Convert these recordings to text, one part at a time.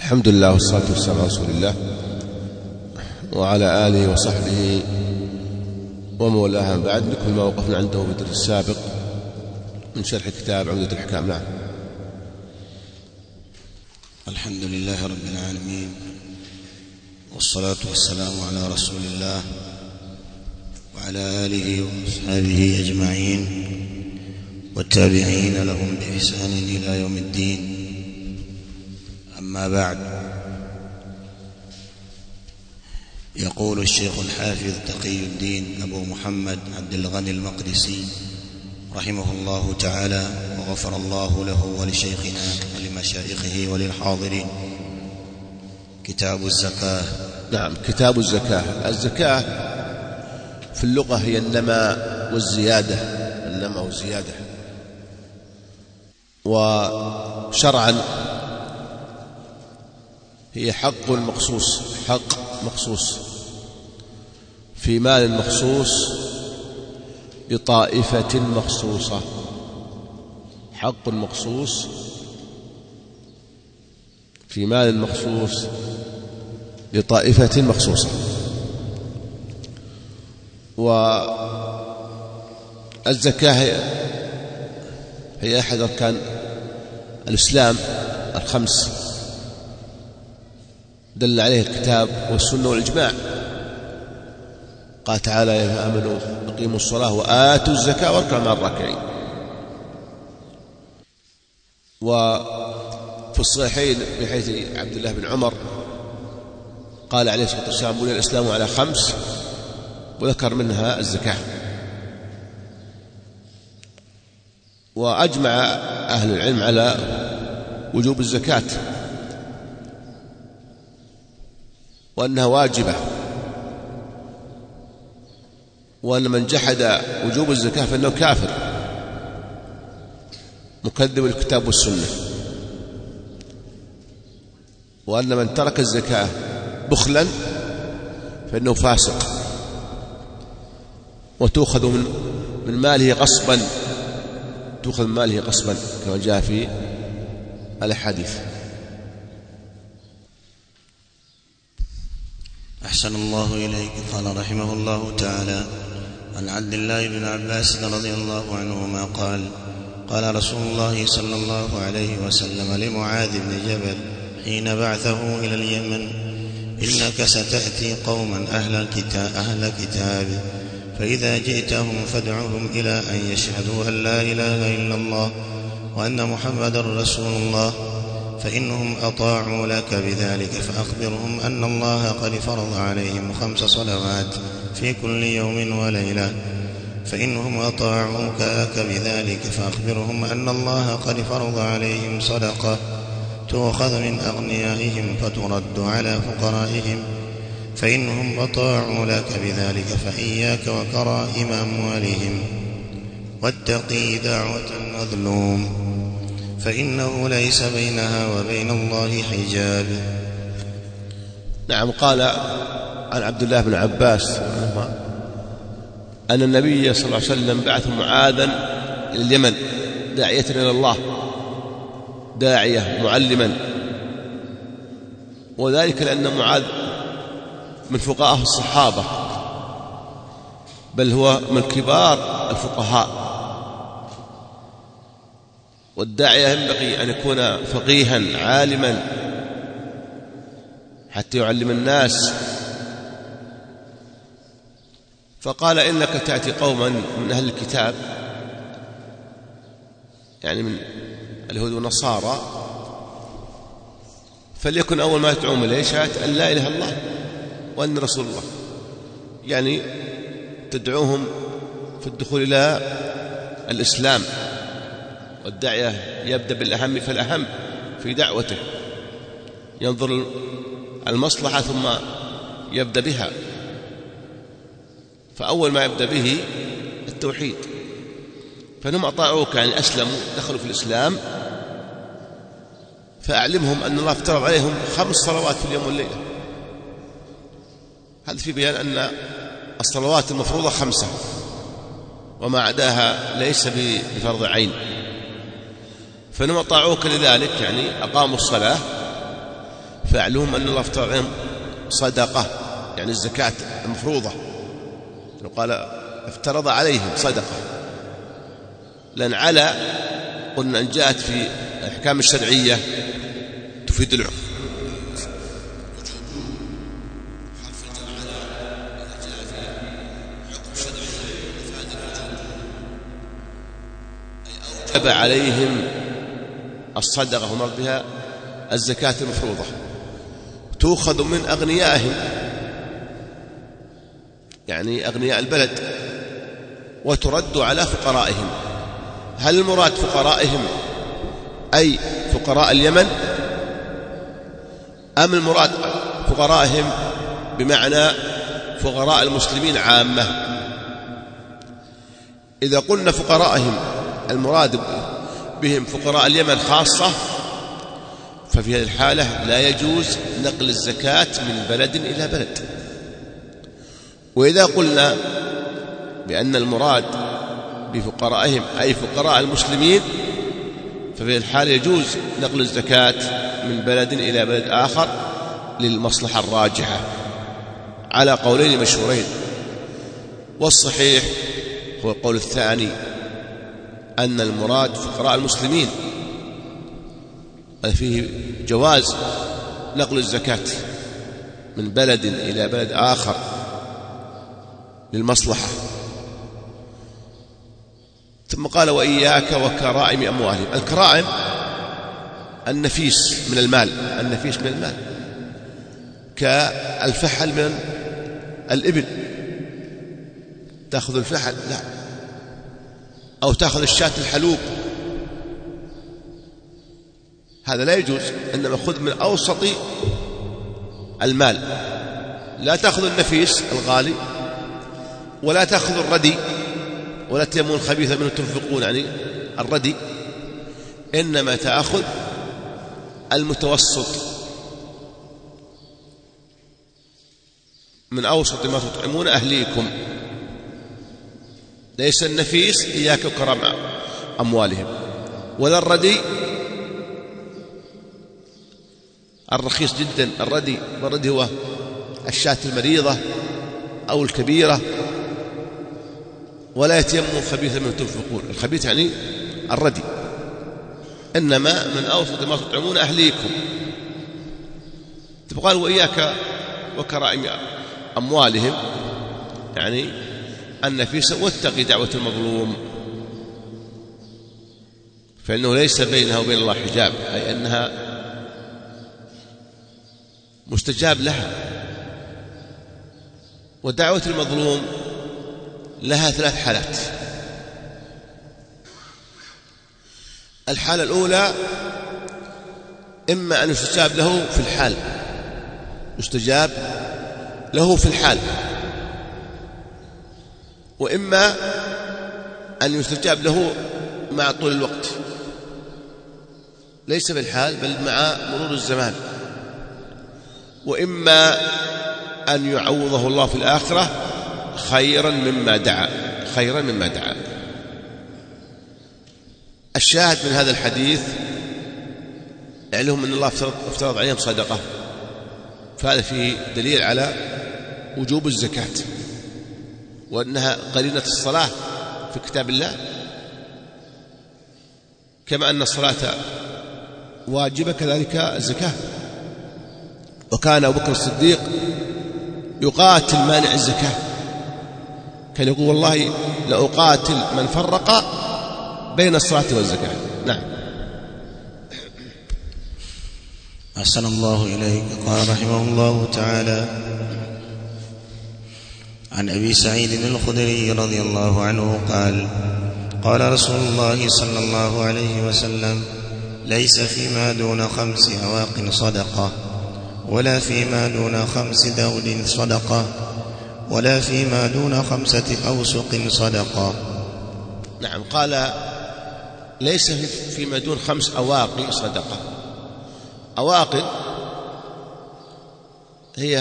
الحمد لله والصلاة والسلام على رسول الله وعلى آله وصحبه ومولاها. بعد بكل ما وقفنا عنده في الدرس السابق من شرح كتاب عمدة الأحكام. نعم. الحمد لله رب العالمين، والصلاة والسلام على رسول الله وعلى آله وأصحابه أجمعين والتابعين لهم بإحسان إلى يوم الدين. أما بعد، يقول الشيخ الحافظ تقي الدين أبو محمد عبد الغني المقدسي رحمه الله تعالى وغفر الله له ولشيخنا ولمشايخه وللحاضرين: كتاب الزكاة. نعم، كتاب الزكاة. الزكاة في اللغة هي النماء والزيادة، النماء والزيادة. وشرعا هي حق مخصوص، حق مخصوص في مال مخصوص لطائفة مخصوصة، حق مخصوص في مال مخصوص لطائفة مخصوصة. والزكاة هي أحد أركان الإسلام الخمس، دل عليه الكتاب والسنة والإجماع. قال تعالى: يا أيها آمنوا أقيموا الصلاة وآتوا الزكاة واركعوا مع الراكعين. وفي الصحيحين بحيث عبد الله بن عمر قال عليه الصلاة والسلام: بني الإسلام على خمس، وذكر منها الزكاة. وأجمع أهل العلم على وجوب الزكاة وأنها واجبة، وأن من جحد وجوب الزكاة فإنه كافر مكذب الكتاب والسنة، وأن من ترك الزكاة بخلا فإنه فاسق وتؤخذ من ماله غصبا، تؤخذ من ماله غصبا كما جاء في الأحاديث. أحسن الله إليك. قال رحمه الله تعالى: عن عبد الله بن عباس رضي الله عنهما قال: قال رسول الله صلى الله عليه وسلم لمعاذ بن جبل حين بعثه إلى اليمن: إنك ستأتي قوما أهل كتاب، فإذا جئتهم فادعهم إلى أن يشهدوا أن لا إله إلا الله وأن محمدا رسول الله، فإنهم أطاعوا لك بذلك فأخبرهم أن الله قد فرض عليهم 5 صلوات في كل يوم وليلة. فإنهم أطاعوك لك بذلك فأخبرهم أن الله قد فرض عليهم صدقة تؤخذ من أغنيائهم فترد على فقرائهم. فإنهم أطاعوا لك بذلك فإياك وكرائم أموالهم، واتقي دعوة المظلوم، فإنه ليس بينها وبين الله حجاب. نعم. قال عن عبد الله بن عباس أن النبي صلى الله عليه وسلم بعث معاذا إلى اليمن داعية إلى الله، داعية معلما، وذلك لأن معاذ من فقهاء الصحابة، بل هو من كبار الفقهاء. والداعية ينبغي أن يكون فقيها عالما حتى يعلم الناس. فقال: إنك تأتي قوما من أهل الكتاب، يعني من اليهود والنصارى، فليكن أول ما تدعوهم إليه شهادة أن لا إله إلا الله وأن رسول الله، يعني تدعوهم في الدخول إلى الإسلام. والداعية يبدأ بالأهم فالأهم في دعوته، ينظر المصلحة ثم يبدأ بها. فأول ما يبدأ به التوحيد. فإنهم أطاعوك، يعني أسلموا، دخلوا في الإسلام، فأعلمهم أن الله افترض عليهم 5 صلوات في اليوم والليلة. هذا في بيان أن الصلوات المفروضة 5، وما عداها ليس بفرض عين. فإنهم أطاعوك لذلك، يعني أقاموا الصلاة، فاعلمهم أن الله افترض عليهم صدقة، يعني الزكاة المفروضة. قال افترض عليهم صدقة، لأن على قلنا أن جاءت في الأحكام الشرعية تفيد العموم. أوجب عليهم الصدقة ومرض بها الزكاة المفروضة، تؤخذ من أغنيائهم، يعني أغنياء البلد، وترد على فقرائهم. هل المراد فقرائهم أي فقراء اليمن، أم المراد فقرائهم بمعنى فقراء المسلمين عامة؟ إذا قلنا فقرائهم المراد بهم فقراء اليمن خاصة، ففي هذه الحالة لا يجوز نقل الزكاة من بلد إلى بلد. وإذا قلنا بأن المراد بفقرائهم أي فقراء المسلمين، ففي الحال يجوز نقل الزكاة من بلد إلى بلد آخر للمصلحة الراجحة على قولين مشهورين. والصحيح هو القول الثاني، أن المراد فقراء المسلمين، فيه جواز نقل الزكاة من بلد إلى بلد آخر للمصلحة. ثم قال وإياك وكرائم أموالهم. الكرائم النفيس من المال، النفيس من المال، كالفحل من الإبل، تأخذ الفحل لا، أو تأخذ الشاة الحلوب، هذا لا يجوز، إنما خذ من أوسط المال. لا تأخذ النفيس الغالي، ولا تأخذ الردي، ولا تيمون الخبيث منه تنفقون، يعني الردي، إنما تأخذ المتوسط من أوسط ما تطعمون أهليكم. ليس النفيس إياك وكرم أموالهم، ولا الردي الرخيص جدا. الردي هو الشاة المريضة أو الكبيرة. ولا يتيمم خبيث منه تنفقون، الخبيث يعني الردي، إنما من أوسط ما تطعمون أهليكم. قال وإياك وكرائم أموالهم، يعني النفيس، واتقي دعوة المظلوم، فإنه ليس بينها وبين الله حجاب، أي أنها مستجاب لها. ودعوة المظلوم لها 3 حالات. الحالة الأولى إما أن يستجاب له في الحال، يستجاب له في الحال، وإما أن يستجاب له مع طول الوقت، ليس في الحال بل مع مرور الزمان، وإما أن يعوضه الله في الآخرة خيرا مما دعا. الشاهد من هذا الحديث علمهم أن الله افترض عليهم صدقة، فهذا فيه دليل على وجوب الزكاة، وأنها قرينة الصلاة في كتاب الله، كما أن الصلاة واجبة كذلك الزكاة. وكان أبو بكر الصديق يقاتل مانع الزكاة، كان يقول والله لأقاتل من فرق بين الصلاة والزكاة. نعم. أحسن الله إليك. قال رحمه الله تعالى عن أبي سعيد الخدري رضي الله عنه قال قال رسول الله صلى الله عليه وسلم ليس فيما دون 5 أواق صدقة، ولا فيما دون 5 دود صدقة، ولا فيما دون 5 أوسق صدقة. نعم. قال ليس فيما دون 5 أواق صدقة. أواق هي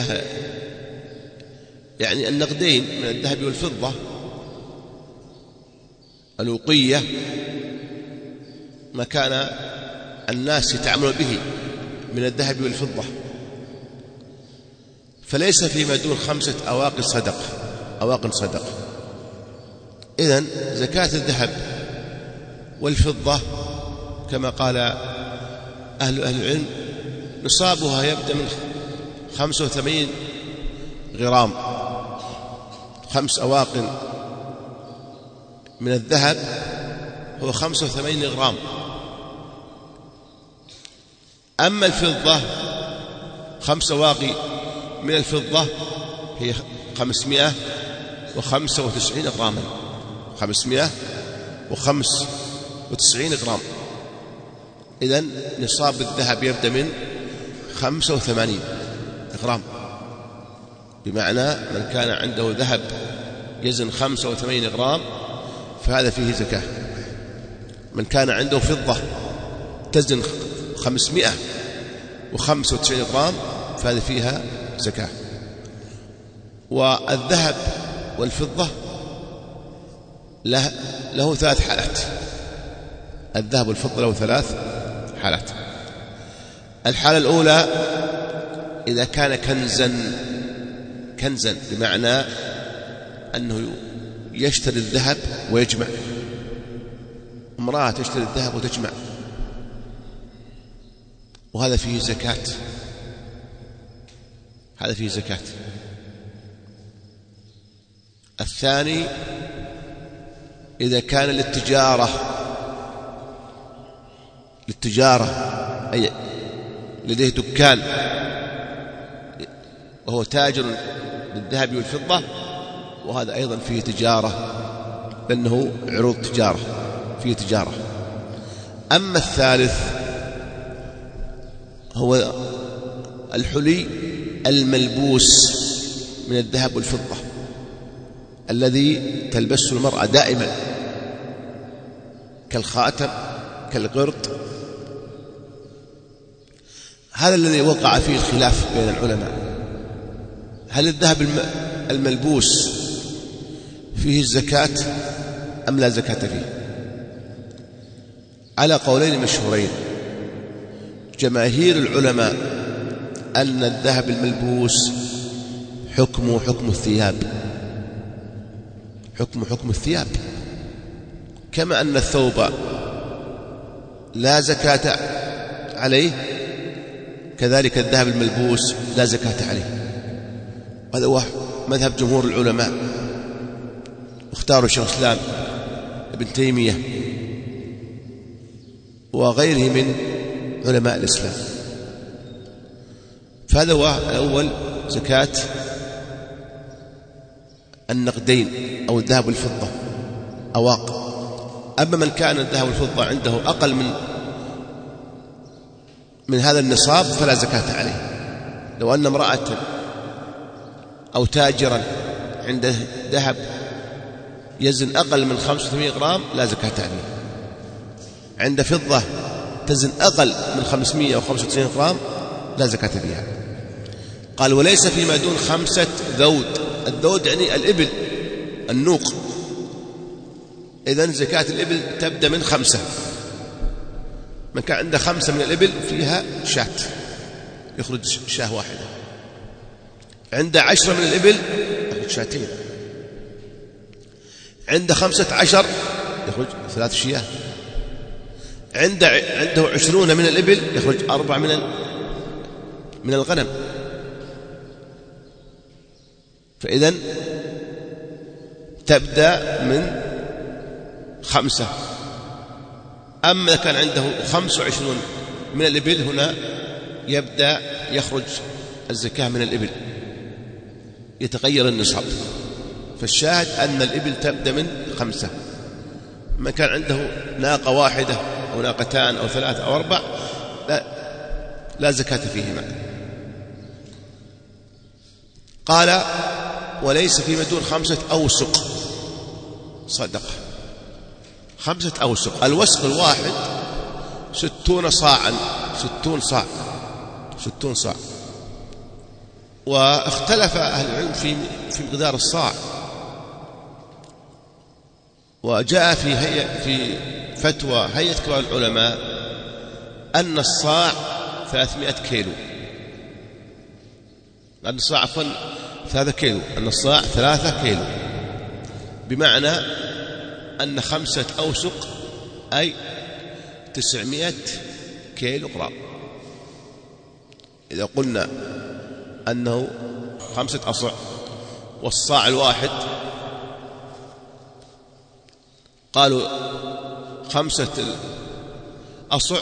يعني النقدين من الذهب والفضة، الوقية، ما كان الناس يتعاملون به من الذهب والفضة، فليس فيما دون 5 أواق صدقة. إذن زكاة الذهب والفضة كما قال أهل العلم نصابها يبدأ من 85 غرام. 5 أواق من الذهب هو 85 غرام. أما الفضة 5 أواق من الفضة هي 595 غراما. 595 غرام. إذن نصاب الذهب يبدأ من 85 غرام، بمعنى من كان عنده ذهب يزن 85 غرام فهذا فيه زكاة. من كان عنده فضة تزن 595 غرام فهذا فيها زكاة. والذهب والفضة له 3 حالات. الذهب والفضة له 3 حالات. الحالة الأولى إذا كان كنزا بمعنى أنه يشتري الذهب ويجمع. امرأة تشتري الذهب وتجمع، وهذا فيه زكاة. هذا فيه زكاة. الثاني إذا كان للتجارة أي لديه دكان وهو تاجر بالذهب والفضة، وهذا أيضا فيه تجارة لأنه عروض تجارة، فيه تجارة. أما الثالث هو الحلي الملبوس من الذهب والفضة الذي تلبسه المرأة دائما كالخاتم كالقرط. هذا الذي وقع فيه الخلاف بين العلماء، هل الذهب الملبوس فيه الزكاة أم لا زكاة فيه؟ على قولين مشهورين. جماهير العلماء أن الذهب الملبوس حكمه حكم الثياب، حكم الثياب، كما أن الثوب لا زكاة عليه كذلك الذهب الملبوس لا زكاة عليه. هذا هو مذهب جمهور العلماء، اختاروا شيخ الإسلام ابن تيمية وغيره من علماء الإسلام. فهذا هو الأول زكاة النقدين أو الذهب والفضة أواق. أما من كان الذهب والفضة عنده أقل من هذا النصاب فلا زكاة عليه. لو أن امرأة أو تاجرا عنده ذهب يزن أقل من 85 غرام لا زكاة عليه. عنده فضة تزن أقل من 595 غرام لا زكاة فيها. قال وليس فيما دون 5 ذود. الذود يعني الإبل النوق. إذن زكاة الإبل تبدأ من 5. من كان عنده 5 من الإبل فيها شاة يخرج شاة واحدة. عنده 10 من الإبل يخرج شاتين. عنده 15 يخرج 3 شياه. عنده 20 من الإبل يخرج 4 من الغنم. فإذن تبدأ من 5. أما كان عنده 25 من الإبل هنا يبدأ يخرج الزكاة من الإبل، يتغير النصاب. فالشاهد أن الإبل تبدأ من 5. ما كان عنده ناقة واحدة أو ناقتان أو 3 أو 4 لا زكاة فيهما. قال وليس فيما دون 5 أوسق صدقة. 5 أوسق. الوسق الواحد 60 صاعا. 60 صاع. واختلف أهل العلم في مقدار الصاع. وجاء في فتوى هيئة كبار العلماء أن الصاع 300 كيلو. الصاع عفوا 3 كيلو، أن الصاع 3 كيلو، بمعنى أن 5 أوسق أي 900 كيلو غرام. إذا قلنا أنه 5 أصع والصاع الواحد، قالوا 5 أصع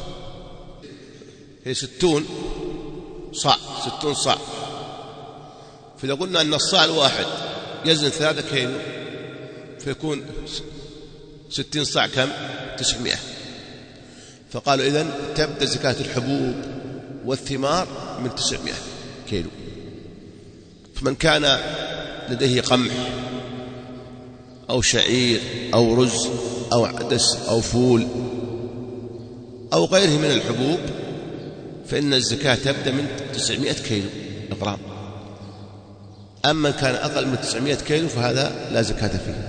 هي 60 صاع، 60 صاع. فإذا قلنا أن الصاع الواحد يزن 3 كيلو فيكون 60 صاع كم؟ 900. فقالوا إذن تبدأ زكاة الحبوب والثمار من 900 كيلو. فمن كان لديه قمح أو شعير أو رز أو عدس أو فول أو غيره من الحبوب فإن الزكاة تبدأ من 900 كيلو غرام. أما كان أقل من 900 كيلو فهذا لا زكاة فيه،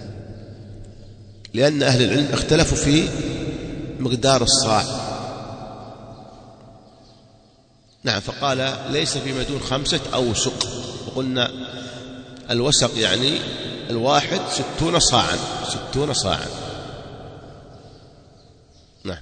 لأن أهل العلم اختلفوا في مقدار الصاع. نعم، فقال ليس فيما دون 5 أوسق، وقلنا الوسق يعني الواحد 60 صاعا، 60 صاعا. نعم.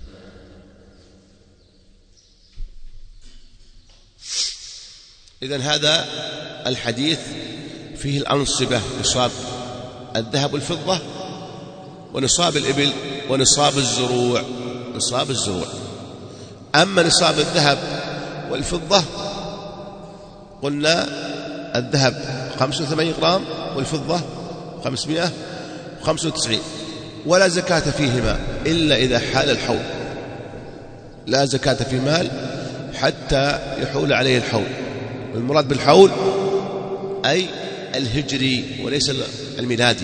إذن هذا الحديث فيه الأنصبة، نصاب الذهب والفضة ونصاب الإبل ونصاب الزروع، نصاب الزروع. أما نصاب الذهب والفضة قلنا الذهب 85 غرام والفضة 595، ولا زكاة فيهما إلا إذا حال الحول. لا زكاة في مال حتى يحول عليه الحول، والمراد بالحول أي الهجري وليس الميلادي.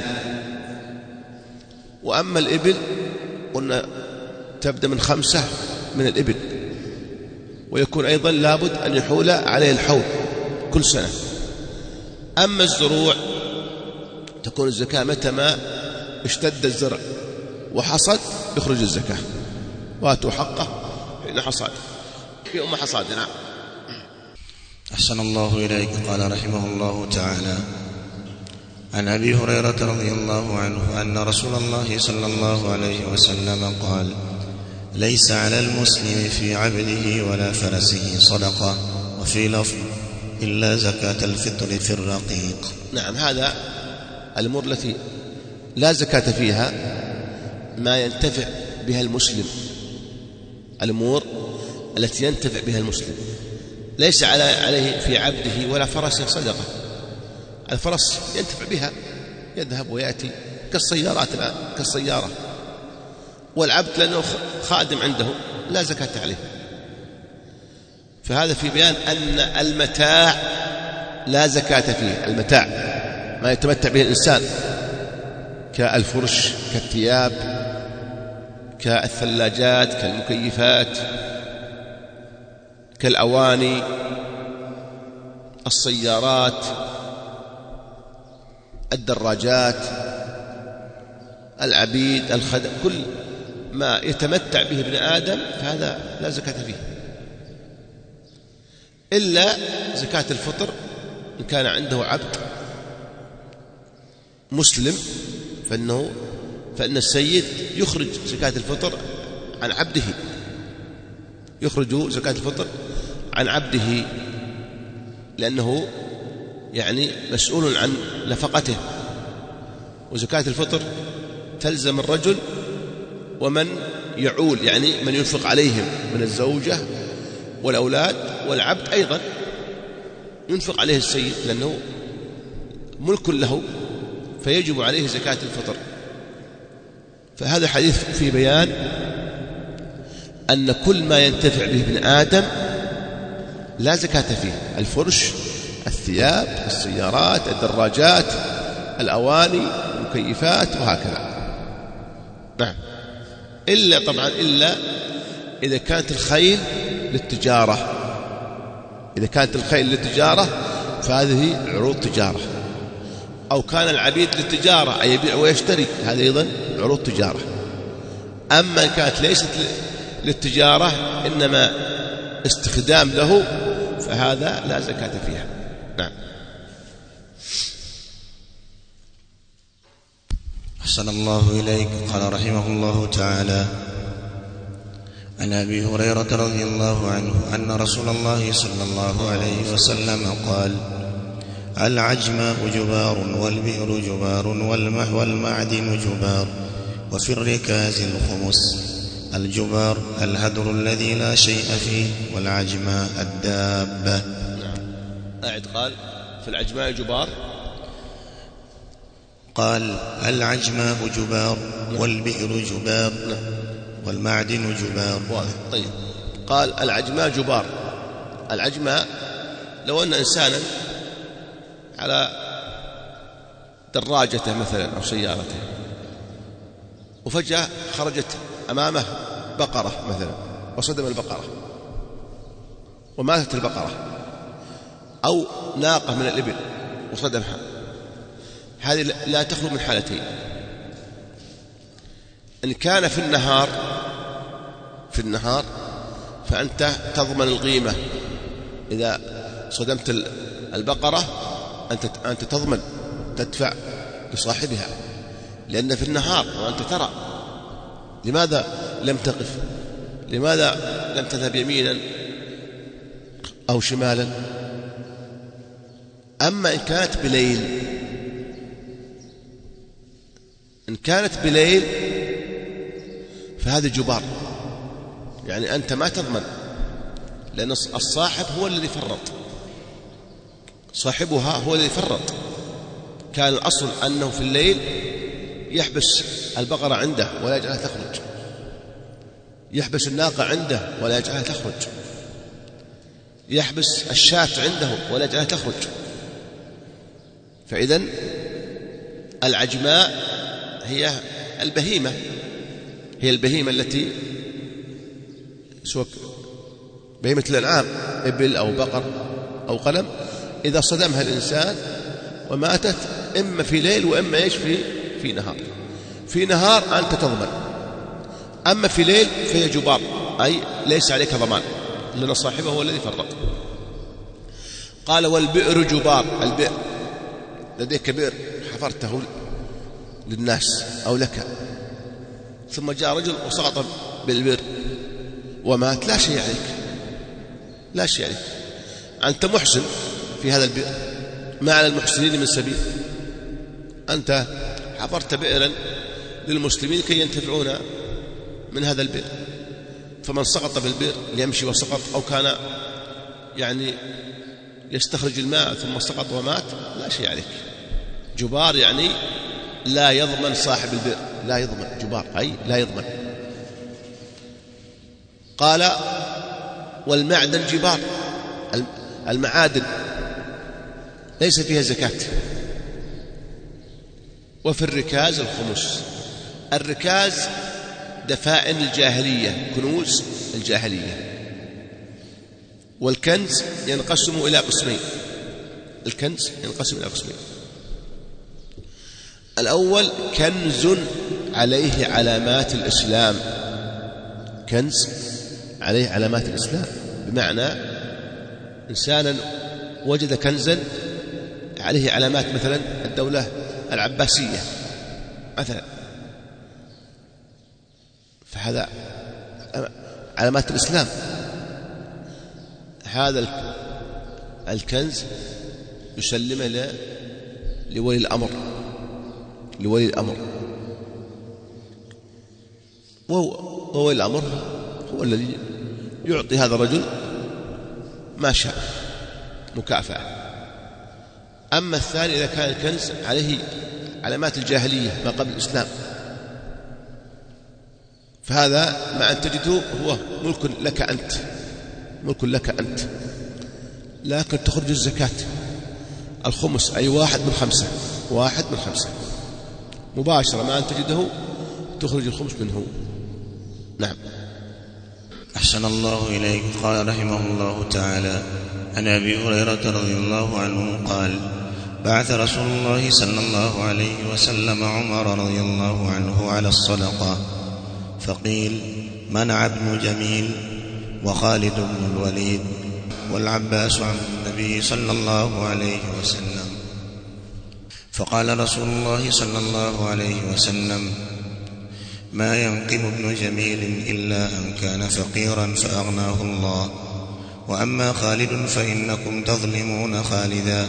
وأما الإبل قلنا تبدأ من 5 من الإبل، ويكون أيضا لابد أن يحول عليه الحول كل سنة. أما الزروع تكون الزكاة متى ما اشتد الزرع وحصد يخرج الزكاة، واتوا حقه حين حصاد، في أم حصاد. نعم. أحسن الله إليك. قال رحمه الله تعالى: عن أبي هريرة رضي الله عنه أن رسول الله صلى الله عليه وسلم قال: ليس على المسلم في عبده ولا فرسه صدقة، وفي لفظ إلا زكاة الفطر في الرقيق. نعم، هذا الأمور التي لا زكاة فيها ما ينتفع بها المسلم، الأمور التي ينتفع بها المسلم. ليس عليه في عبده ولا فرسه صدقة. الفرس ينتفع بها، يذهب ويأتي كالسيارات الآن، كالسيارة. والعبد لأنه خادم عنده لا زكاة عليه. فهذا في بيان أن المتاع لا زكاة فيه. المتاع ما يتمتع به الإنسان كالفرش، كالثياب، كالثلاجات، كالمكيفات، كالأواني، السيارات، الدراجات، العبيد، الخدم، كل ما يتمتع به ابن آدم فهذا لا زكاة فيه، إلا زكاة الفطر إن كان عنده عبد مسلم فإن السيد يخرج زكاة الفطر عن عبده، يخرج زكاة الفطر عن عبده، لأنه يعني مسؤول عن نفقته. وزكاة الفطر تلزم الرجل ومن يعول، يعني من ينفق عليهم من الزوجة والأولاد، والعبد أيضا ينفق عليه السيد لأنه ملك له، فيجب عليه زكاة الفطر. فهذا حديث في بيان أن كل ما ينتفع به ابن آدم لا زكاة فيه: الفرش، الثياب، السيارات، الدراجات، الأواني، المكيفات، وهكذا. نعم، إلا طبعا إلا إذا كانت الخيل للتجارة. إذا كانت الخيل للتجارة فهذه عروض تجارة، أو كان العبيد للتجارة أي يبيع ويشتري، هذا أيضا عروض تجارة. أما إن كانت ليست للتجارة إنما استخدام له فهذا لا زكاة فيها. نعم. أحسن الله إليك. قال رحمه الله تعالى: عن أبي هريرة رضي الله عنه أن رسول الله صلى الله عليه وسلم قال: العجماء جبار، والبئر جبار، والمعدن جبار، وفي الركاز الخمس. الجبار الهدر الذي لا شيء فيه، والعجماء الدابة. أعد. قال: في العجماء جبار. قال: العجماء جبار، والبئر جبار، والمعدن جبار. واضح. طيب. قال: العجماء جبار. العجماء لو أن إنسانا على دراجته مثلا أو سيارته، وفجأة خرجت أمامه بقرة مثلا وصدم البقرة وماتت البقرة، أو ناقة من الإبل وصدمها، هذه لا تخلو من حالتين. إن كان في النهار فأنت تضمن القيمة. إذا صدمت البقرة أنت تضمن تدفع لصاحبها، لأن في النهار وأنت ترى. لماذا لم تقف؟ لماذا لم تذهب يمينا أو شمالا؟ أما إن كانت بليل فهذا جبار، يعني أنت ما تضمن، لأن الصاحب هو الذي فرط، صاحبها هو الذي فرط. كان الأصل أنه في الليل يحبس البقرة عنده ولا يجعلها تخرج، يحبس الناقة عنده ولا يجعلها تخرج، يحبس الشاة عنده ولا يجعلها تخرج. فإذن العجماء هي البهيمة التي سواء بهيمة الأنعام، إبل أو بقر أو غنم، إذا صدمها الإنسان وماتت إما في ليل وإما في نهار. في نهار أنت تضمن، أما في ليل فهي جبار، أي ليس عليك ضمان، لأن صاحبه هو الذي فرط. قال: والبئر جبار. البئر، لديك بئر حفرته للناس أو لك، ثم جاء رجل وسقط بالبئر ومات، لا شيء عليك. أنت محسن في هذا البئر، ما على المحسنين من سبيل. أنت حفرت بئرا للمسلمين كي ينتفعون من هذا البئر، فمن سقط بالبئر ليمشي وسقط، أو كان يعني يستخرج الماء ثم سقط ومات، لا شيء عليك. جبار يعني لا يضمن صاحب البئر، لا يضمن. جبار أي لا يضمن. قال: والمعدن جبار. المعادن ليس فيها زكاة. وفي الركاز الخمس. الركاز دفائن الجاهلية، كنوز الجاهلية. والكنز ينقسم إلى قسمين. الأول كنز عليه علامات الإسلام. كنز عليه علامات الإسلام، بمعنى إنسانا وجد كنزا عليه علامات، مثلا الدولة العباسية مثلا، فهذا علامات الإسلام. هذا الكنز يسلمه لولي الأمر، وولي الأمر هو الذي يعطي هذا الرجل ما شاء مكافأة. أما الثاني إذا كان الكنز عليه علامات الجاهلية ما قبل الإسلام، فهذا ما أن تجده هو ملك لك أنت، لكن تخرج الزكاة الخمس، أي 1/5 مباشرة، ما أن تجده تخرج الخمس منه. نعم. أحسن الله إليك. قال رحمه الله تعالى: عن أبي هريرة رضي الله عنه قال: بعث رسول الله صلى الله عليه وسلم عمر رضي الله عنه على الصدقة، فقيل: منع ابن جميل وخالد بن الوليد. والعباس عم النبي صلى الله عليه وسلم. فقال رسول الله صلى الله عليه وسلم: ما ينقم ابن جميل إلا أن كان فقيرا فأغناه الله، وأما خالد فإنكم تظلمون خالدا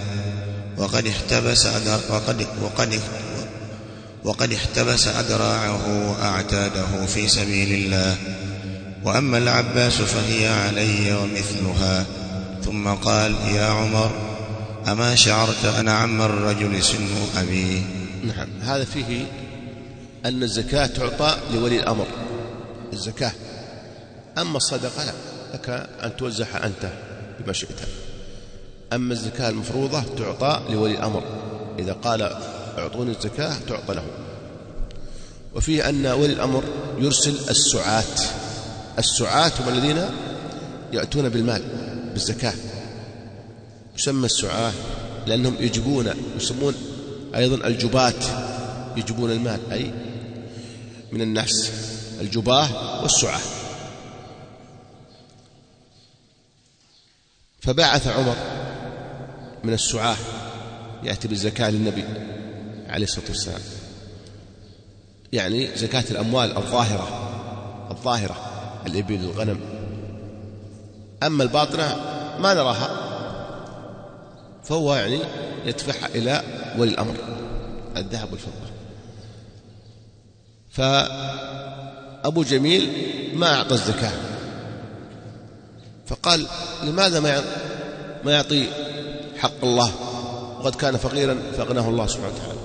وقد احتبس أدراعه وأعتاده في سبيل الله، وأما العباس فهي علي ومثلها. ثم قال: يا عمر، أما شعرت أن عم الرجل سن أبيه؟ نعم. هذا فيه أن الزكاة تعطى لولي الأمر، الزكاة. أما الصدقة لا، لك أن توزعها أنت بما شئت. أما الزكاة المفروضة تعطى لولي الأمر، إذا قال اعطوني الزكاة تعطى له. وفيه أن ولي الأمر يرسل السعاة. السعاة هم الذين يأتون بالمال بالزكاة، يسمى السعاة لأنهم يجبون، يسمون أيضا الجبات، يجبون المال أي من الناس، الجباه والسعاة. فبعث عمر من السعاة يأتي بالزكاة للنبي عليه الصلاة والسلام، يعني زكاة الأموال الظاهرة الإبل الغنم. أما الباطنة ما نراها، فهو يعني يدفعها إلى ولي الأمر، الذهب والفضة. فأبو جميل ما أعطى الزكاة، فقال: لماذا ما يعطي حق الله وقد كان فقيرا فأغناه الله سبحانه وتعالى؟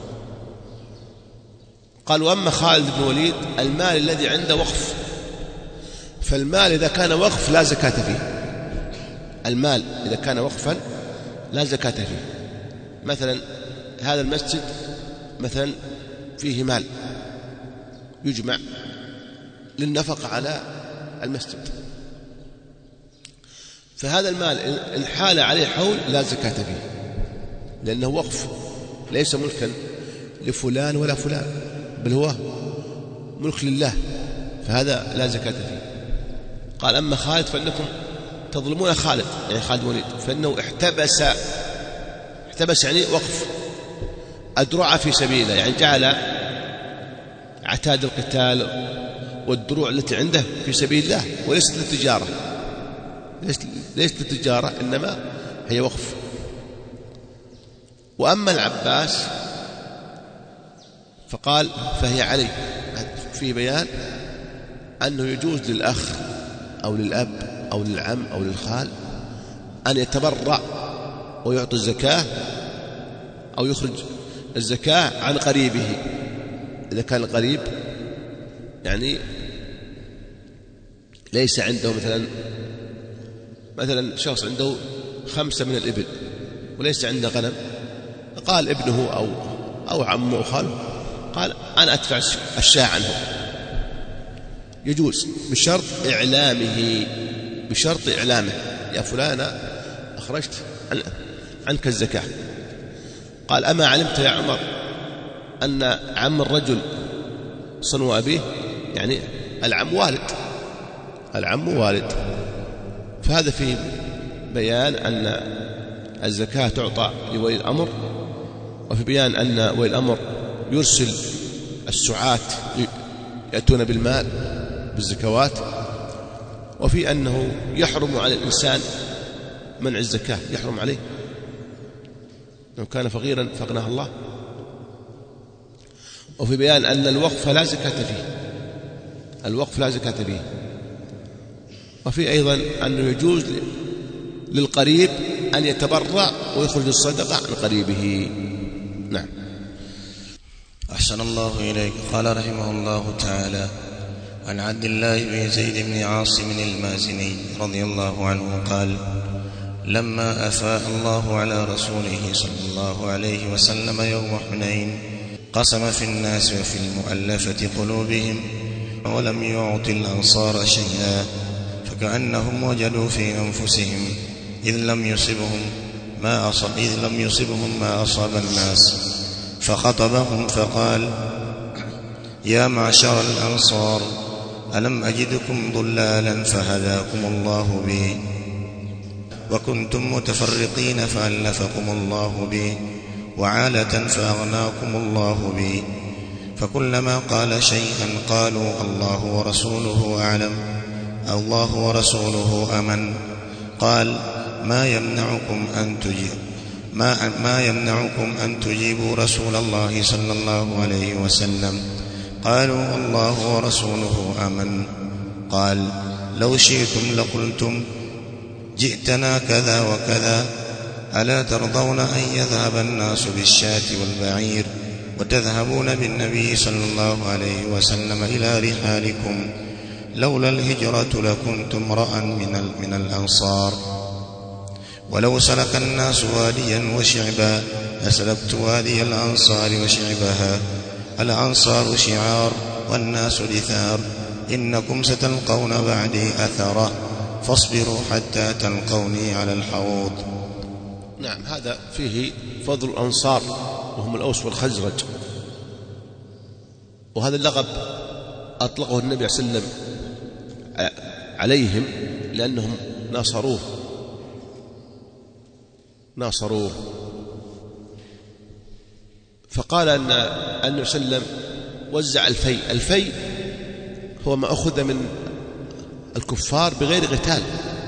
قال: وأما خالد بن وليد المال الذي عنده وقف، فالمال إذا كان وقف لا زكاة فيه. المال إذا كان وقفا لا زكاة فيه. مثلا هذا المسجد مثلا فيه مال يجمع للنفقة على المسجد، فهذا المال إن حال عليه حول لا زكاة فيه، لأنه وقف ليس ملكا لفلان ولا فلان، بل هو ملك لله، فهذا لا زكاة فيه. قال: أما خالد فإنكم تظلمون خالد، يعني خالد وليد، فإنه احتبس يعني وقف أدرع في سبيل الله، يعني جعل عتاد القتال والدروع التي عنده في سبيل الله، وليست للتجارة، ليست للتجارة، إنما هي وقف. وأما العباس فقال: فهي علي. فيه بيان أنه يجوز للأخ أو للأب أو للعم أو للخال أن يتبرع ويعطي الزكاة أو يخرج الزكاة عن قريبه، إذا كان القريب يعني ليس عنده مثلا شخص عنده 5 من الإبل وليس عنده غنم، قال ابنه أو عمه أو خاله، قال: أنا أدفع الشاة عنه، يجوز بشرط إعلامه، يا فلان أخرجت عنك الزكاة. قال: أما علمت يا عمر أن عم الرجل صنو أبيه؟ يعني العم والد. فهذا فيه بيان أن الزكاة تعطى لولي الأمر، وفي بيان أن ولي الأمر يرسل السعاة يأتون بالمال بالزكوات، وفي أنه يحرم على الإنسان منع الزكاة، يحرم عليه لو كان فقيرا فأغناه الله. وفي بيان أن الوقف لا زكاة فيه، وفي أيضا أنه يجوز للقريب أن يتبرع ويخرج الصدقة عن قريبه. نعم. أحسن الله إليك. قال رحمه الله تعالى: عن عبد الله بن زيد بن عاصم المازني رضي الله عنه قال: لما أفاء الله على رسوله صلى الله عليه وسلم يوم حنين قسم في الناس وفي المؤلفة قلوبهم، ولم يعط الأنصار شيئا، فكأنهم وجدوا في أنفسهم إذ لم يصبهم ما أصاب الناس، فخطبهم فقال: يا معشر الأنصار، ألم أجدكم ضلالا فهداكم الله بي، وكنتم متفرقين فألفكم الله بي، وعالة فأغناكم الله بي. فكلما قال شيئا قالوا الله ورسوله أعلم، الله ورسوله أمن. قال ما يمنعكم أن تجيبوا رسول الله صلى الله عليه وسلم؟ قالوا الله ورسوله أمن. قال لو شئتم لقلتم جئتنا كذا وكذا، ألا ترضون أن يذهب الناس بالشاة والبعير وتذهبون بالنبي صلى الله عليه وسلم إلى رحالكم؟ لولا الهجرة لكنت امرأ من الأنصار، ولو سلك الناس واديا وشعبا لسلكت وادي الأنصار وشعبها. الأنصار شعار والناس دثار، إنكم ستلقون بعدي أثرا، فاصبروا حتى تلقوني على الحوض. نعم، هذا فيه فضل الأنصار وهم الأوس والخزرج، وهذا اللقب أطلقه النبي صلى الله عليه وسلم عليهم لأنهم ناصروه. فقال أن النبي صلى الله عليه وسلم وزع الفيء هو ما أخذ من الكفار بغير قتال.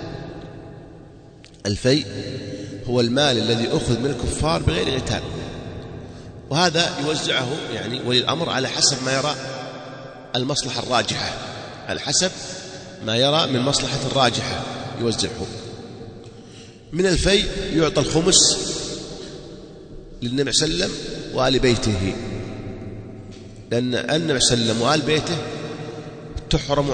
الفيء هو المال الذي أخذ من الكفار بغير قتال، وهذا يوزعه يعني ولي الأمر على حسب ما يرى المصلحة الراجحة، على حسب ما يرى من مصلحة الراجحة يوزعه. من الفيء يعطى الخمس للنبي صلى الله عليه وسلم وآل بيته، لأن النبي صلى الله عليه وسلم وآل بيته تحرم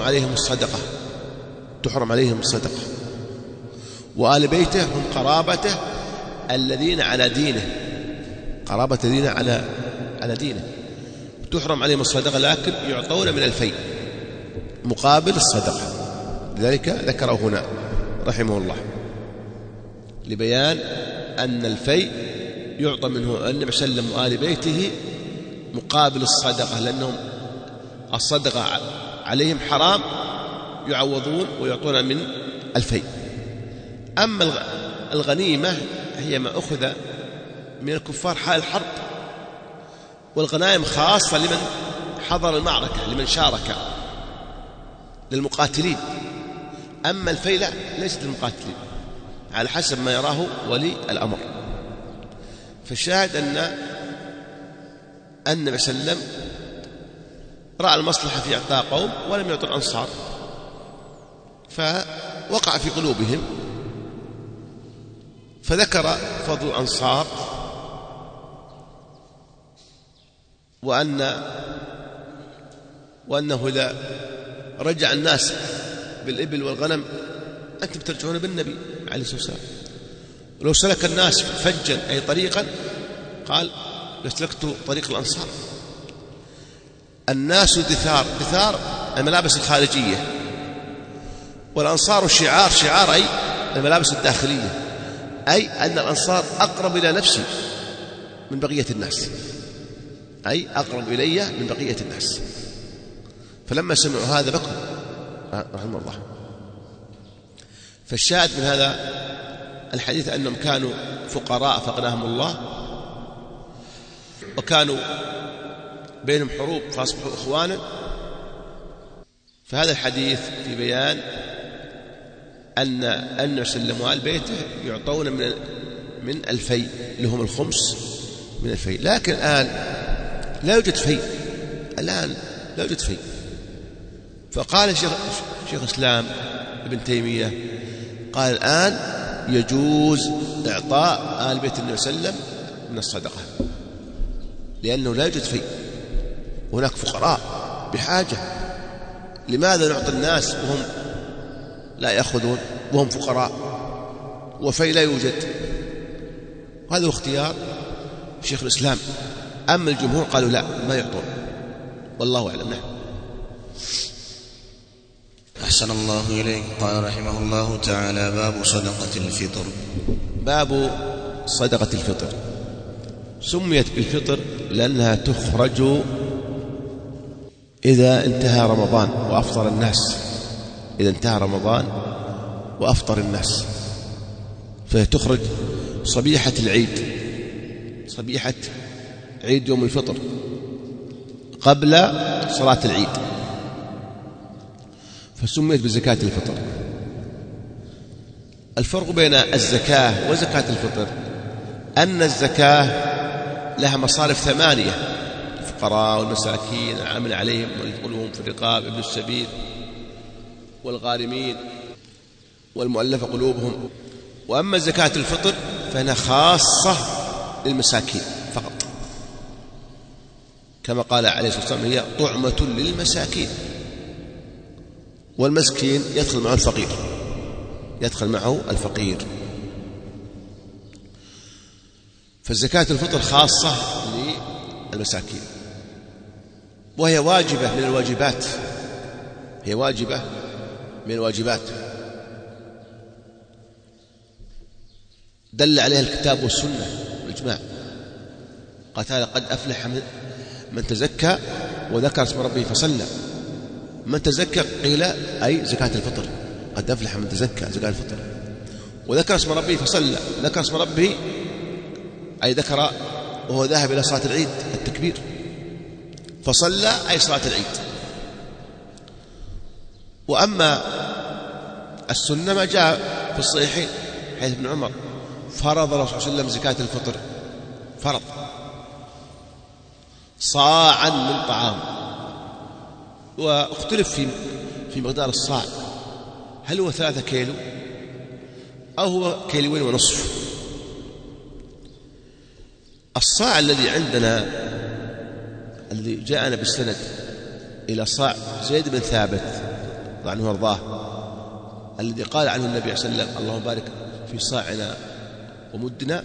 عليهم الصدقة، وآل بيته هم قرابته الذين على دينه، قرابة الذين على دينه تحرم عليهم الصدقة، لكن يعطون من الفيء مقابل الصدقة. لذلك ذكره هنا رحمه الله لبيان أن الفيء يعطى منه النبي صلى الله عليه وسلم وآل بيته مقابل الصدقة، لأنهم الصدقة عليهم حرام، يعوضون ويعطون من الفيء. أما الغنيمة هي ما أخذ من الكفار حال الحرب، والغنائم خاصة لمن حضر المعركة، لمن شارك، للمقاتلين. أما الفيء لا، ليست للمقاتلين، على حسب ما يراه ولي الأمر. فالشاهد أن النبي صلى الله عليه وسلم رأى المصلحة في إعطاء قوم ولم يعطوا الأنصار، فوقع في قلوبهم، فذكر فضل الأنصار وأنه إذا رجع الناس بالإبل والغنم أنتم ترجعون بالنبي عليه الصلاة والسلام، ولو سلك الناس فجا أي طريقا قال لسلكت طريق الأنصار. الناس دثار الملابس الخارجية، والأنصار شعار أي الملابس الداخلية، أي أن الأنصار أقرب إلى نفسي من بقية الناس، أي أقرب إلي من بقية الناس. فلما سمعوا هذا بكوا رحمه الله. فالشاهد من هذا الحديث أنهم كانوا فقراء فأغناهم الله، وكانوا بينهم حروب فأصبحوا إخوانا. فهذا الحديث في بيان أن النبي صلى الله عليه وسلم وآل بيته يعطون من الفيء لهم الخمس من الفيء. لكن الآن لا يوجد فيء. فقال شيخ الإسلام ابن تيمية قال الآن يجوز إعطاء آل بيت النبي صلى الله عليه وسلم من الصدقة، لأنه لا يوجد فيء، هناك فقراء بحاجة. لماذا نعطي الناس وهم لا يأخذون وهم فقراء وفيء لا يوجد؟ وهذا هو اختيار شيخ الإسلام. أما الجمهور قالوا لا، ما يعطون، والله أعلم. نعم. أحسن الله إليك. قال رحمه الله تعالى: باب صدقة الفطر. باب صدقة الفطر سميت بالفطر لأنها تخرج إذا انتهى رمضان وأفطر الناس، فتخرج صبيحة العيد، صبيحة عيد يوم الفطر قبل صلاة العيد، فسميت بزكاة الفطر. الفرق بين الزكاة وزكاة الفطر أن الزكاة لها مصارف 8: الفقراء والمساكين، العامل عليهم والمغلوم في الرقاب، ابن السبيل، والغارمين، والمؤلفة قلوبهم. وأما زكاة الفطر فإنها خاصة للمساكين فقط، كما قال عليه الصلاة والسلام: هي طعمة للمساكين. والمسكين يدخل معه الفقير، يدخل معه الفقير. فالزكاة الفطر خاصة للمساكين، وهي واجبة من الواجبات، هي واجبة من الواجبات دل عليها الكتاب والسنة والإجماع. قال تعالى: قد أفلح من تزكى وذكر اسم ربه فصلى. من تزكى قيل أي زكاة الفطر، قد أفلح من تزكى زكاة الفطر، وذكر اسم ربه فصلى. ذكر اسم ربه أي ذكر وهو ذاهب إلى صلاة العيد، التكبير. فصلى أي صلاة العيد. وأما السنة ما جاء في الصحيحين حيث ابن عمر فرض الرسول صلى الله عليه وسلم زكاة الفطر، فرض صاعا من طعام. واختلف في مقدار الصاع، هل هو 3 كيلو أو هو 2.5 كيلو. الصاع الذي عندنا الذي جاءنا بالسند إلى صاع زيد بن ثابت عنه وارضاه، الذي قال عنه النبي صلى الله عليه وسلم: اللهم بارك في صاعنا ومدنا.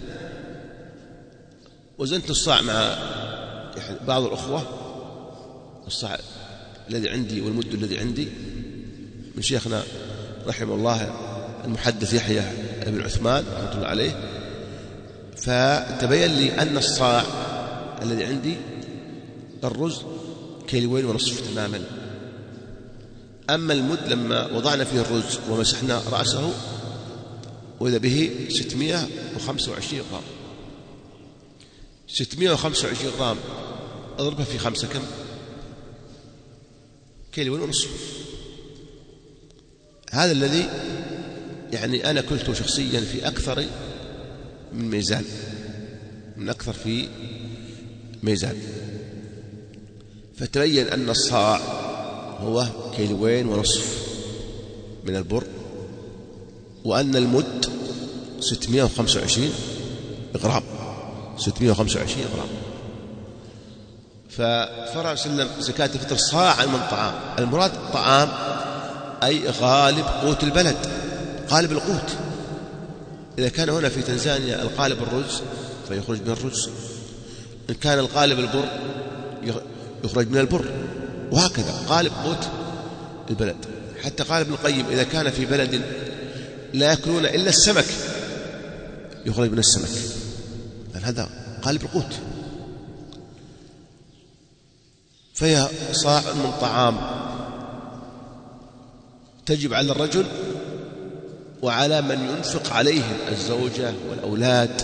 وزنت الصاع مع بعض الأخوة، الصاع الذي عندي والمد الذي عندي من شيخنا رحمه الله المحدث يحيى بن عثمان رحمه الله عليه، فتبين لي أن الصاع الذي عندي الرز 1.5 كيلو تماما. أما المد لما وضعنا فيه الرز ومسحنا رأسه وإذا به 625 غرام. 625 غرام أضربها في 5 كم؟ 1.5 كيلو. هذا الذي يعني أنا كلته شخصيا في أكثر من ميزان، من أكثر في ميزان. فتبين أن الصاع هو 1.5 كيلو من البر، وأن المد 625 غرام، 625 غرام. ففرع سلم زكاة الفطر صاعا من طعام. المراد طعام أي غالب قوت البلد، غالب القوت. إذا كان هنا في تنزانيا الغالب الرز فيخرج من الرز، إن كان الغالب البر يخرج من البر، وهكذا غالب قوت البلد. حتى قال ابن القيم: إذا كان في بلد لا يأكلون إلا السمك يخرج من السمك، هذا غالب القوت. فهي صاع من طعام تجب على الرجل وعلى من ينفق عليهم، الزوجة والأولاد.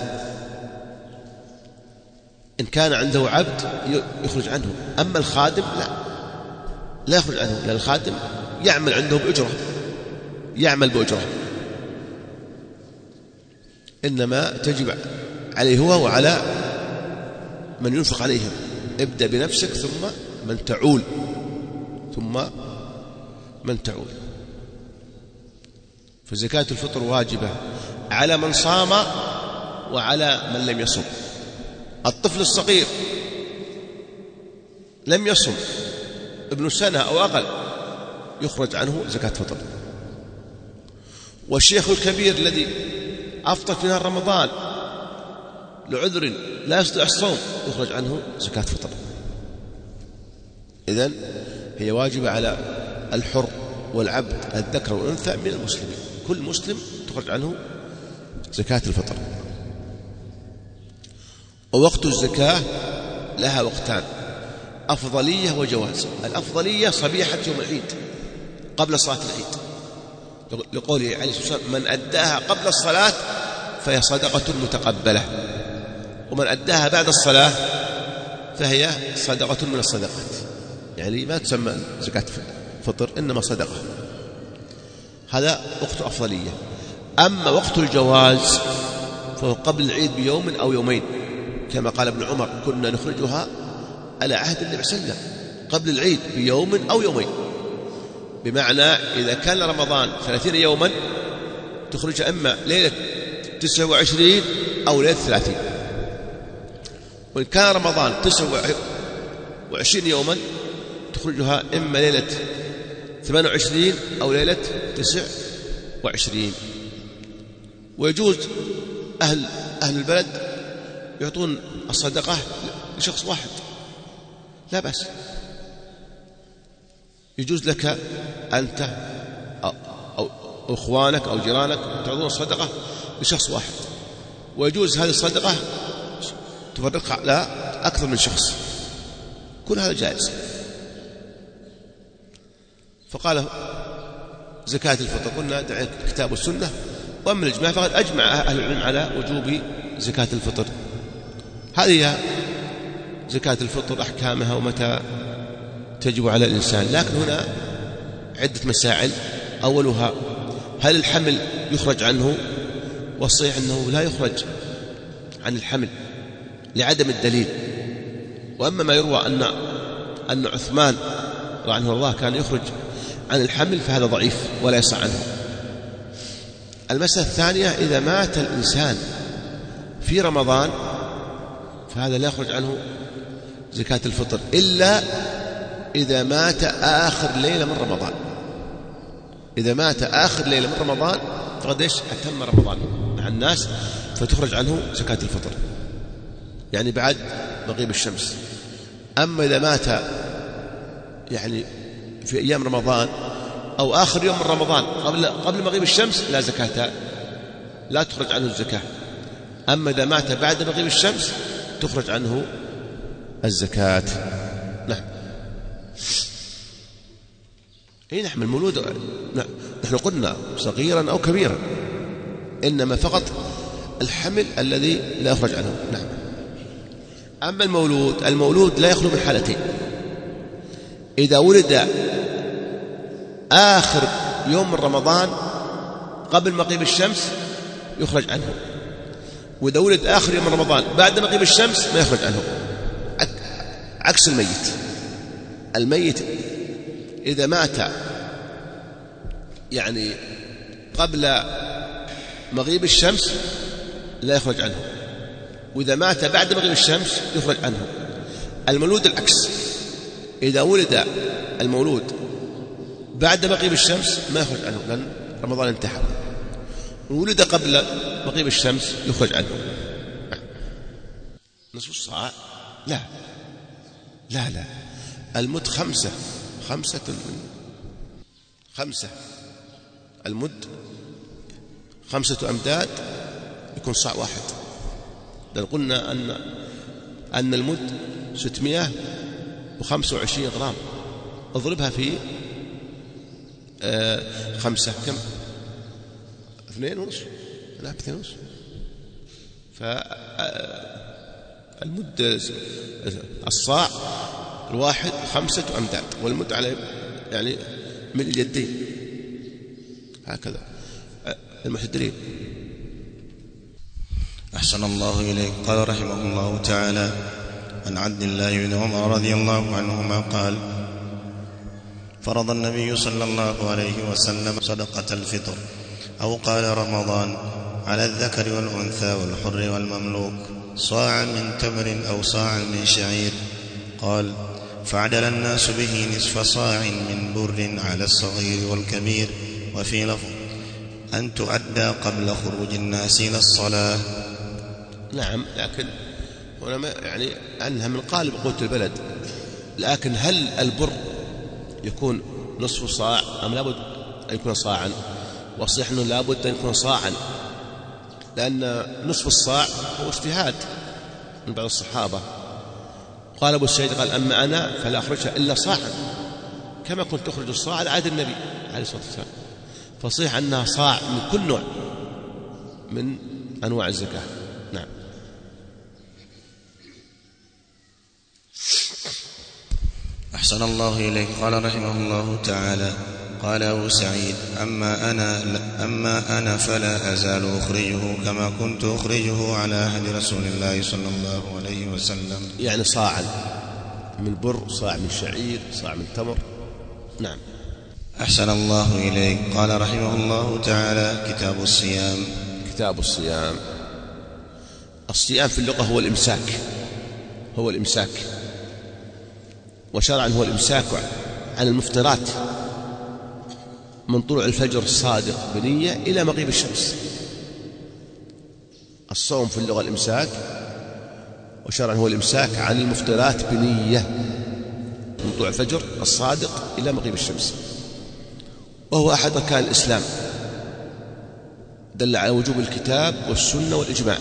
إن كان عنده عبد يخرج عنه، أما الخادم لا يخرج عنه، لأن الخادم يعمل عنده بأجرة، يعمل بأجرة، إنما تجب عليه هو وعلى من ينفق عليهم. ابدأ بنفسك ثم من تعول، ثم من تعول. فزكاة الفطر واجبة على من صام وعلى من لم يصم. الطفل الصغير لم يصم، ابن سنة أو أقل، يخرج عنه زكاة فطر. والشيخ الكبير الذي أفطر في نهار رمضان لعذر لا يستطيع الصوم يخرج عنه زكاة فطر. إذن هي واجبة على الحر والعبد الذكر والأنثى من المسلمين، كل مسلم تخرج عنه زكاة الفطر. ووقت الزكاة لها وقتان: أفضلية وجواز. الأفضلية صبيحة يوم العيد قبل صلاة العيد، لقوله عليه الصلاة والسلام: من أداها قبل الصلاة فهي صدقة متقبلة، ومن أداها بعد الصلاة فهي صدقة من الصدقات، يعني ما تسمى زكاة فطر إنما صدقة. هذا وقت أفضلية. أما وقت الجواز فهو قبل العيد بيوم أو يومين، كما قال ابن عمر كنا نخرجها على عهد النبي صلى الله عليه وسلم قبل العيد بيوم أو يومين، بمعنى إذا كان رمضان 30 يوما تخرج إما ليلة 29 أو ليلة 30، وإن كان رمضان 29 يوما تخرجها إما ليلة 28 أو ليلة 29. ويجوز أهل البلد يعطون الصدقة لشخص واحد، لا بأس، يجوز لك أنت أو أخوانك أو جيرانك تعطون الصدقة لشخص واحد، ويجوز هذه الصدقة تفرقها على أكثر من شخص، كل هذا جائز. فقال زكاة الفطر قلنا دعيت الكتاب والسنة، وأما الإجماع فقد أجمع أهل العلم على وجوب زكاة الفطر. هذه زكاة الفطر أحكامها ومتى تجب على الإنسان، لكن هنا عدة مسائل. أولها هل الحمل يخرج عنه؟ والصحيح أنه لا يخرج عن الحمل لعدم الدليل. وأما ما يروى أن عثمان رضي الله عنه كان يخرج عن الحمل فهذا ضعيف ولا يصح عنه. المسألة الثانية إذا مات الإنسان في رمضان فهذا لا يخرج عنه زكاة الفطر إلا إذا مات آخر ليلة من رمضان. إذا مات آخر ليلة من رمضان فقد أتم رمضان مع الناس فتخرج عنه زكاة الفطر، يعني بعد مغيب الشمس. أما إذا مات يعني في أيام رمضان أو آخر يوم من رمضان قبل مغيب الشمس لا زكاة، لا تخرج عنه الزكاة. أما إذا مات بعد مغيب الشمس تخرج عنه الزكاة. نعم. نحن المولود نحن قلنا صغيرا أو كبيرا، إنما فقط الحمل الذي لا يخرج عنه. نعم. أما المولود لا يخلو من حالتين: إذا ولد آخر يوم من رمضان قبل مغيب الشمس يخرج عنه، وإذا ولد آخر يوم من رمضان بعد مغيب الشمس ما يخرج عنه، عكس الميت إذا مات يعني قبل مغيب الشمس لا يخرج عنه، وإذا مات بعد مغيب الشمس يخرج عنه. المولود العكس، إذا ولد المولود بعد مغيب الشمس ما يخرج عنه لأن رمضان انتهى، ولد قبل مغيب الشمس يخرج عنه. نصف الصاع لا المد خمسة المد 5 أمداد يكون صاع واحد، لأن قلنا أن المد 625 غرام، اضربها في 5 كم؟ 2.5 لا 2.5. فالمد الصاع الواحد 5 أمداد، والمد على يعني من اليدين هكذا المحتدرين. أحسن الله إليك. قال رحمه الله تعالى: عن عبد الله بن عمر رضي الله عنهما قال: فرض النبي صلى الله عليه وسلم صدقة الفطر أو قال رمضان على الذكر والأنثى والحر والمملوك صاعا من تمر أو صاعا من شعير. قال: فعدل الناس به نصف صاع من بر على الصغير والكبير. وفي لفظ: أن تؤدى قبل خروج الناس إلى الصلاة. نعم، لكن هنا يعني أنها من قالب قوت البلد، لكن هل البر يكون نصف صاع أم لابد أن يكون صاعا؟ والصحيح أنه لابد أن يكون صاعا، لأن نصف الصاع هو اجتهاد من بعض الصحابة. قال أبو السعيد قال: أما أنا فلا أخرجها إلا صاعا، كما كنت تخرج الصاع على عهد النبي عليه الصلاة والسلام. فصيح أنها صاع من كل نوع من أنواع الزكاة. نعم. أحسن الله إليك. قال رحمه الله تعالى: قال أبو سعيد: أما أنا فلا أزال أخرجه كما كنت أخرجه على عهد رسول الله صلى الله عليه وسلم. يعني صاعا من بر، صاع من شعير، صاع من تمر. نعم. أحسن الله إليك. قال رحمه الله تعالى: كتاب الصيام. كتاب الصيام. الصيام في اللغة هو الإمساك، هو الإمساك، وشرعا هو الإمساك عن المفطرات من طلوع الفجر الصادق بنية إلى مغيب الشمس. الصوم في اللغة الإمساك، وشرعا هو الإمساك عن المفطرات بنية من طلوع الفجر الصادق إلى مغيب الشمس، وهو أحد أركان الإسلام، دل على وجوب الكتاب والسنة والإجماع.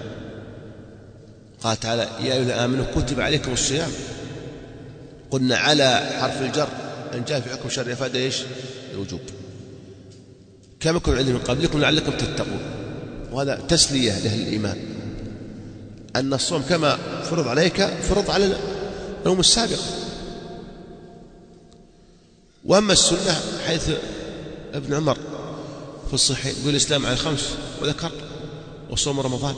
قال تعالى: يا أيها الذين آمنوا كتب عليكم الصيام. قلنا على حرف الجر إن جاء في حكم شرعي أفاد إيش؟ الوجوب. كما يكون العلم من قبلكم لعلكم تتقون. وهذا تسلية لأهل الإيمان أن الصوم كما فرض عليك فرض على الأمم السابقة. وأما السنة حيث ابن عمر في الصحيح يقول: الإسلام على 5 وذكر وصوم رمضان.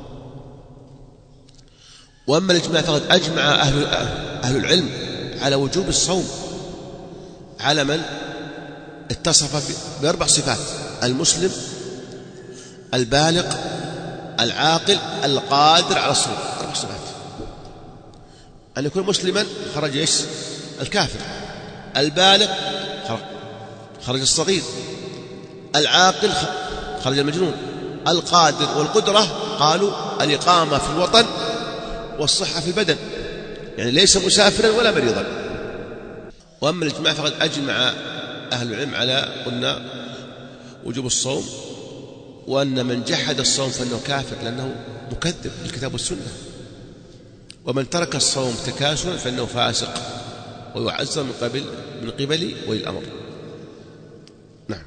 وأما الإجماع فقد أجمع أهل العلم على وجوب الصوم على من اتصف ب4 صفات: المسلم، البالغ، العاقل، القادر على الصوم. 4 صفات. أن يكون مسلما خرج إيش؟ الكافر. البالغ خرج الصغير. العاقل خرج المجنون. القادر والقدرة قالوا الإقامة في الوطن والصحة في البدن، يعني ليس مسافرا ولا مريضا. وأما الإجماع فقد أجمع أهل العلم على قلنا وجوب الصوم، وأن من جحد الصوم فإنه كافر لأنه مكذب بالكتاب والسنة، ومن ترك الصوم تكاسلا فإنه فاسق ويعذر من قبل ولي الأمر. نعم.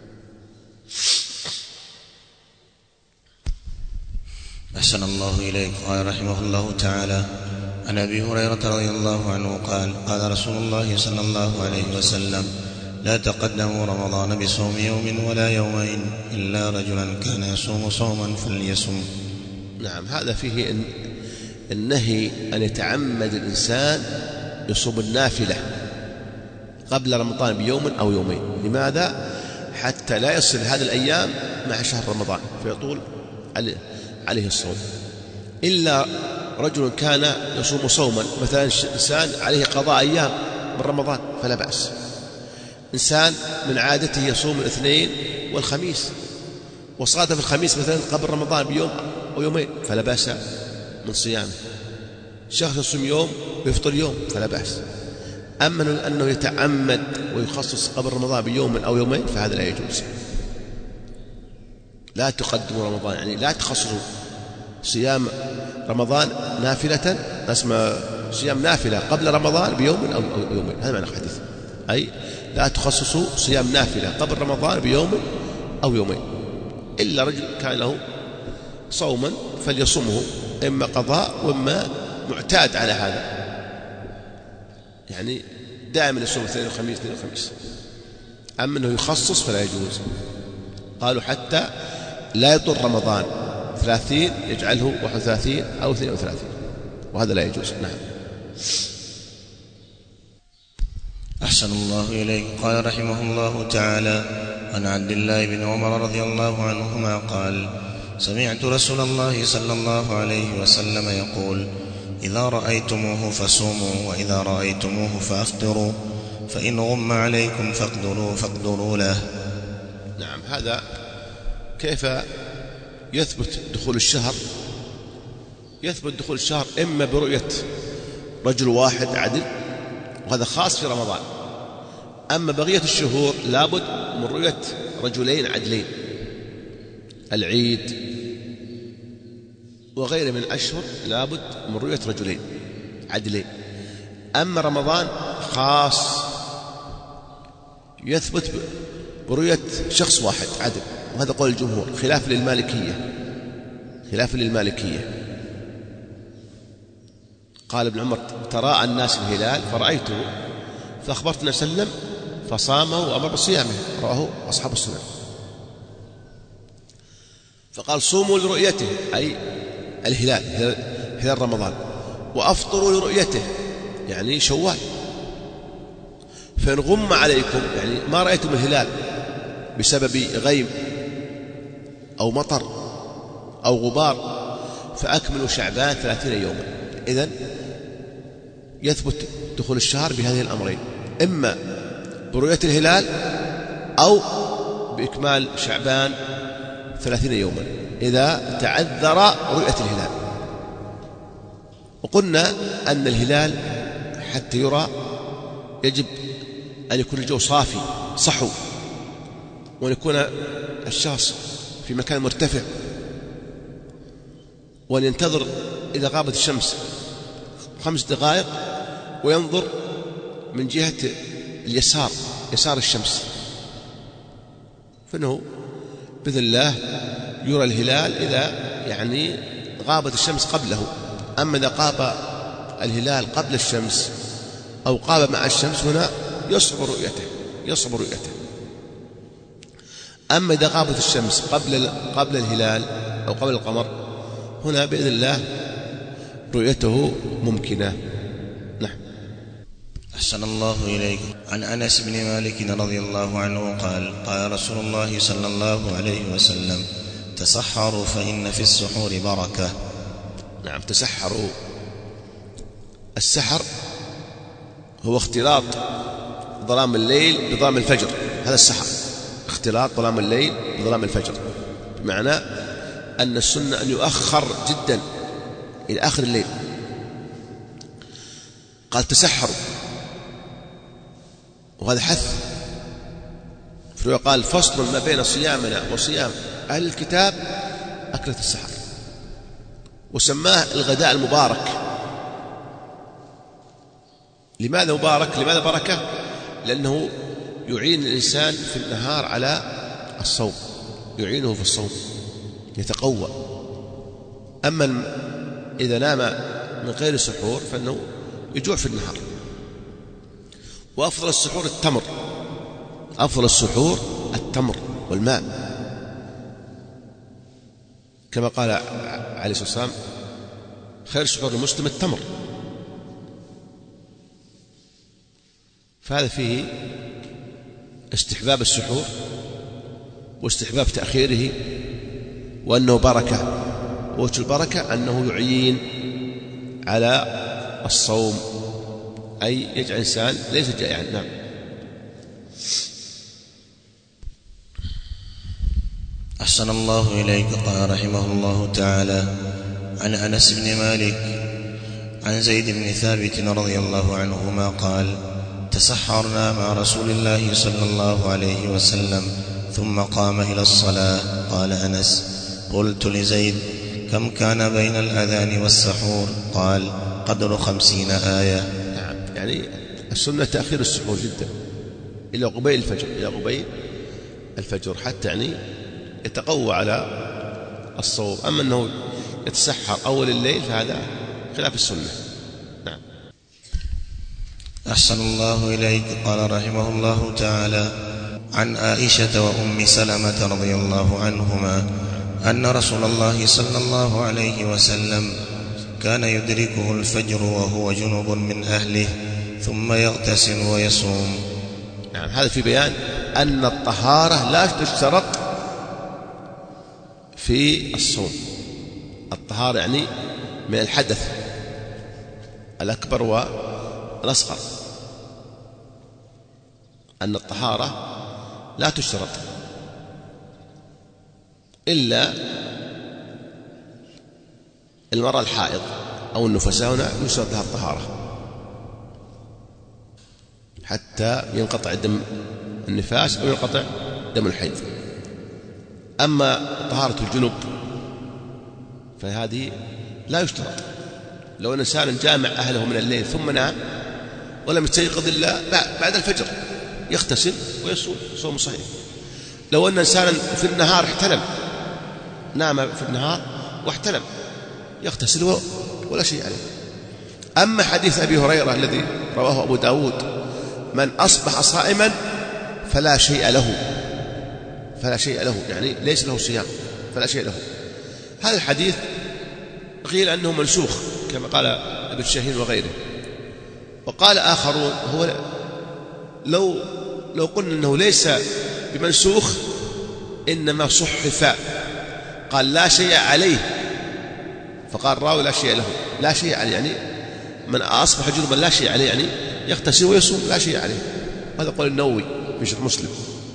أحسن الله إليك. قال رحمه الله تعالى: عن أبي هريرة رضي الله عنه قال: قال رسول الله صلى الله عليه وسلم: لا تقدموا رمضان بصوم يوم ولا يومين إلا رجلا كان يصوم صوما فليصم. نعم. هذا فيه النهي أن يتعمد الإنسان يصوم النافلة قبل رمضان بيوم أو يومين. لماذا؟ حتى لا يصل هذه الأيام مع شهر رمضان فيطول عليه الصوم. إلا رجل كان يصوم صوما، مثلا إنسان عليه قضاء أيام من رمضان فلا بأس. إنسان من عادته يصوم الاثنين والخميس وصادف الخميس مثلا قبل رمضان بيوم أو يومين فلا بأس من صيامه. شخص يصوم يوم ويفطر يوم فلا بأس. أما أنه يتعمد ويخصص قبل رمضان بيوم أو يومين فهذا لا يجوز. لا تقدموا رمضان، يعني لا تخصصوا صيام رمضان نافلة، اسمه صيام نافلة قبل رمضان بيوم أو يومين. هذا معنى الحديث، أي لا تخصصوا صيام نافلة قبل رمضان بيوم أو يومين، إلا رجل كان له صوما فليصومه، إما قضاء وإما معتاد على هذا، يعني دائما يصوم اثنين وخميس اثنين وخميس. أما أنه يخصص فلا يجوز. قالوا حتى لا يطر رمضان 30 يجعله 31 أو 32، وهذا لا يجوز. نعم. أحسن الله إليك. قال رحمه الله تعالى: عن عبد الله بن عمر رضي الله عنهما قال: سمعت رسول الله صلى الله عليه وسلم يقول: إذا رأيتموه فصوموا، وإذا رأيتموه فأفطروا، فإن غم عليكم فاقدروا له. نعم. هذا كيف يثبت دخول الشهر؟ يثبت دخول الشهر إما برؤية رجل واحد عدل، وهذا خاص في رمضان. أما بقية الشهور لابد من رؤية رجلين عدلين، العيد وغيره من الأشهر لابد من رؤية رجلين عدلين. أما رمضان خاص يثبت برؤية شخص واحد عدل، وهذا قول الجمهور خلاف للمالكية. خلافا للمالكية. قال ابن عمر: تراءى الناس الهلال فرأيته فأخبرت النبي صلى الله عليه وسلم فصامه وأمر بصيامه، رواه أصحاب السنن. فقال: صوموا لرؤيته، أي الهلال، هلال رمضان، وأفطروا لرؤيته، يعني شوال. فإن غم عليكم، يعني ما رأيتم الهلال بسبب غيم أو مطر أو غبار، فأكملوا شعبان 30 يوما. إذن يثبت دخول الشهر بهذه الأمرين: إما برؤية الهلال أو بإكمال شعبان 30 يوما إذا تعذر رؤية الهلال. وقلنا أن الهلال حتى يرى يجب أن يكون الجو صافي صحو، وأن يكون الشخص في مكان مرتفع، وأن ينتظر إذا غابت الشمس 5 دقائق وينظر من جهة اليسار، يسار الشمس، فإنه بإذن الله يرى الهلال إذا يعني غابت الشمس قبله. أما إذا غاب الهلال قبل الشمس أو غاب مع الشمس هنا يصعب رؤيته. أما إذا غابت الشمس قبل الهلال أو قبل القمر هنا بإذن الله رؤيته ممكنة. نعم. أحسن الله إليك. عن أنس بن مالك رضي الله عنه قال: قال رسول الله صلى الله عليه وسلم: تسحروا فإن في السحور بركة. نعم، تسحروا. السحر هو اختلاط ظلام الليل بظلام الفجر، هذا السحر، اختلاط ظلام الليل بظلام الفجر، بمعنى أن السنة أن يؤخر جدا إلى آخر الليل. قال: تسحروا، وهذا حث. قال: فصل ما بين صيامنا وصيام أهل الكتاب أكلة السحر، وسماه الغداء المبارك. لماذا مبارك؟ لماذا بركة؟ لأنه يعين الإنسان في النهار على الصوم، يعينه في الصوم، يتقوى. أما إذا نام من غير سحور فإنه يجوع في النهار. وأفضل السحور التمر، أفضل السحور التمر والماء، كما قال عليه الصلاة والسلام: خير سحور المسلم التمر. فهذا فيه استحباب السحور واستحباب تأخيره، وأنه بركة. ووجه البركة أنه يعين على الصوم، أي يجعل إنسان ليس جائعا. نعم. أحسن الله إليك. قال رحمه الله تعالى: عن أنس بن مالك عن زيد بن ثابت رضي الله عنهما قال: تسحرنا مع رسول الله صلى الله عليه وسلم ثم قام إلى الصلاة. قال أنس: قلت لزيد: كم كان بين الأذان والسحور؟ قال: قدر 50 آية. نعم، يعني السنة تأخير السحور جدا إلى قبيل الفجر، إلى قبيل الفجر، حتى يعني يتقوى على الصوم. أما أنه يتسحر أول الليل فهذا خلاف السنة. نعم. أحسن الله إليك. قال رحمه الله تعالى: عن عائشة وأم سلمة رضي الله عنهما أن رسول الله صلى الله عليه وسلم كان يدركه الفجر وهو جنب من أهله ثم يغتسل ويصوم. نعم، هذا في بيان أن الطهارة لا تشترط في الصوم. الطهارة يعني من الحدث الأكبر والأصغر، أن الطهارة لا تشترط إلا المرأة الحائض أو النفساء، هنا يشترط لها الطهارة حتى ينقطع دم النفاس أو ينقطع دم الحيض. أما طهارة الجنب فهذه لا يشترط. لو أن إنسان جامع أهله من الليل ثم نام ولم يستيقظ إلا بعد الفجر يغتسل ويصوم صوم صحيح. لو أن إنسانا في النهار احتلم، نام في النهار واحتلم يغتسل ولا شيء عليه. أما حديث أبي هريرة الذي رواه أبو داود من أصبح صائما فلا شيء له يعني ليس له صيام فلا شيء له، هذا الحديث قيل أنه منسوخ كما قال ابن شاهين وغيره. وقال آخرون هو لو قلنا أنه ليس بمنسوخ إنما صحف، قال لا شيء عليه، فقال راوي لا شيء له، لا شيء عليه يعني من أصبح جنبا لا شيء عليه يعني يغتسل ويصوم لا شيء عليه. هذا قول النووي في شرح مسلم.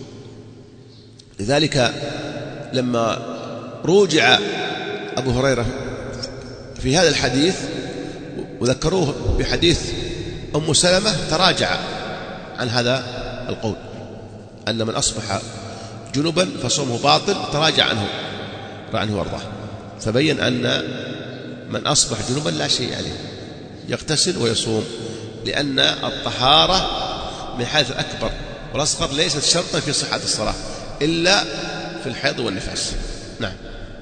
لذلك لما روجع أبو هريرة في هذا الحديث وذكروه بحديث أم سلمة تراجع عن هذا القول أن من أصبح جنبا فصومه باطل، تراجع عنه وارضاه، فبين أن من أصبح جنبا لا شيء عليه يغتسل ويصوم، لأن الطهارة من حيث الأكبر والأصغر ليست شرطا في صحة الصلاة إلا في الحيض والنفاس. نعم.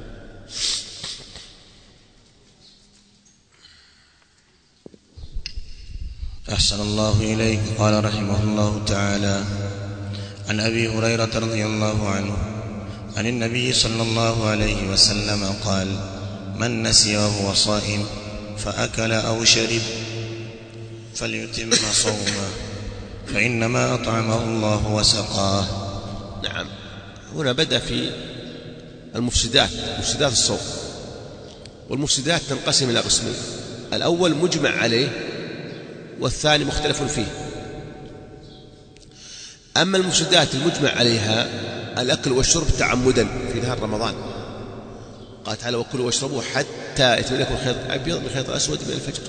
أحسن الله إليك. قال رحمه الله تعالى: عن أبي هريرة رضي الله عنه عن النبي صلى الله عليه وسلم قال: من نسي وهو صائم فأكل أو شرب فليتم صومه فإنما أطعمه الله وسقاه. نعم. هنا بدأ في مفسدات الصوم، والمفسدات تنقسم إلى قسمين: الأول مجمع عليه، والثاني مختلف فيه. أما المفسدات المجمع عليها الأكل والشرب تعمدا في نهار رمضان، قال تعالى: وكلوا واشربوا حتى يتبين لكم الخيط الأبيض من الخيط الأسود من الفجر.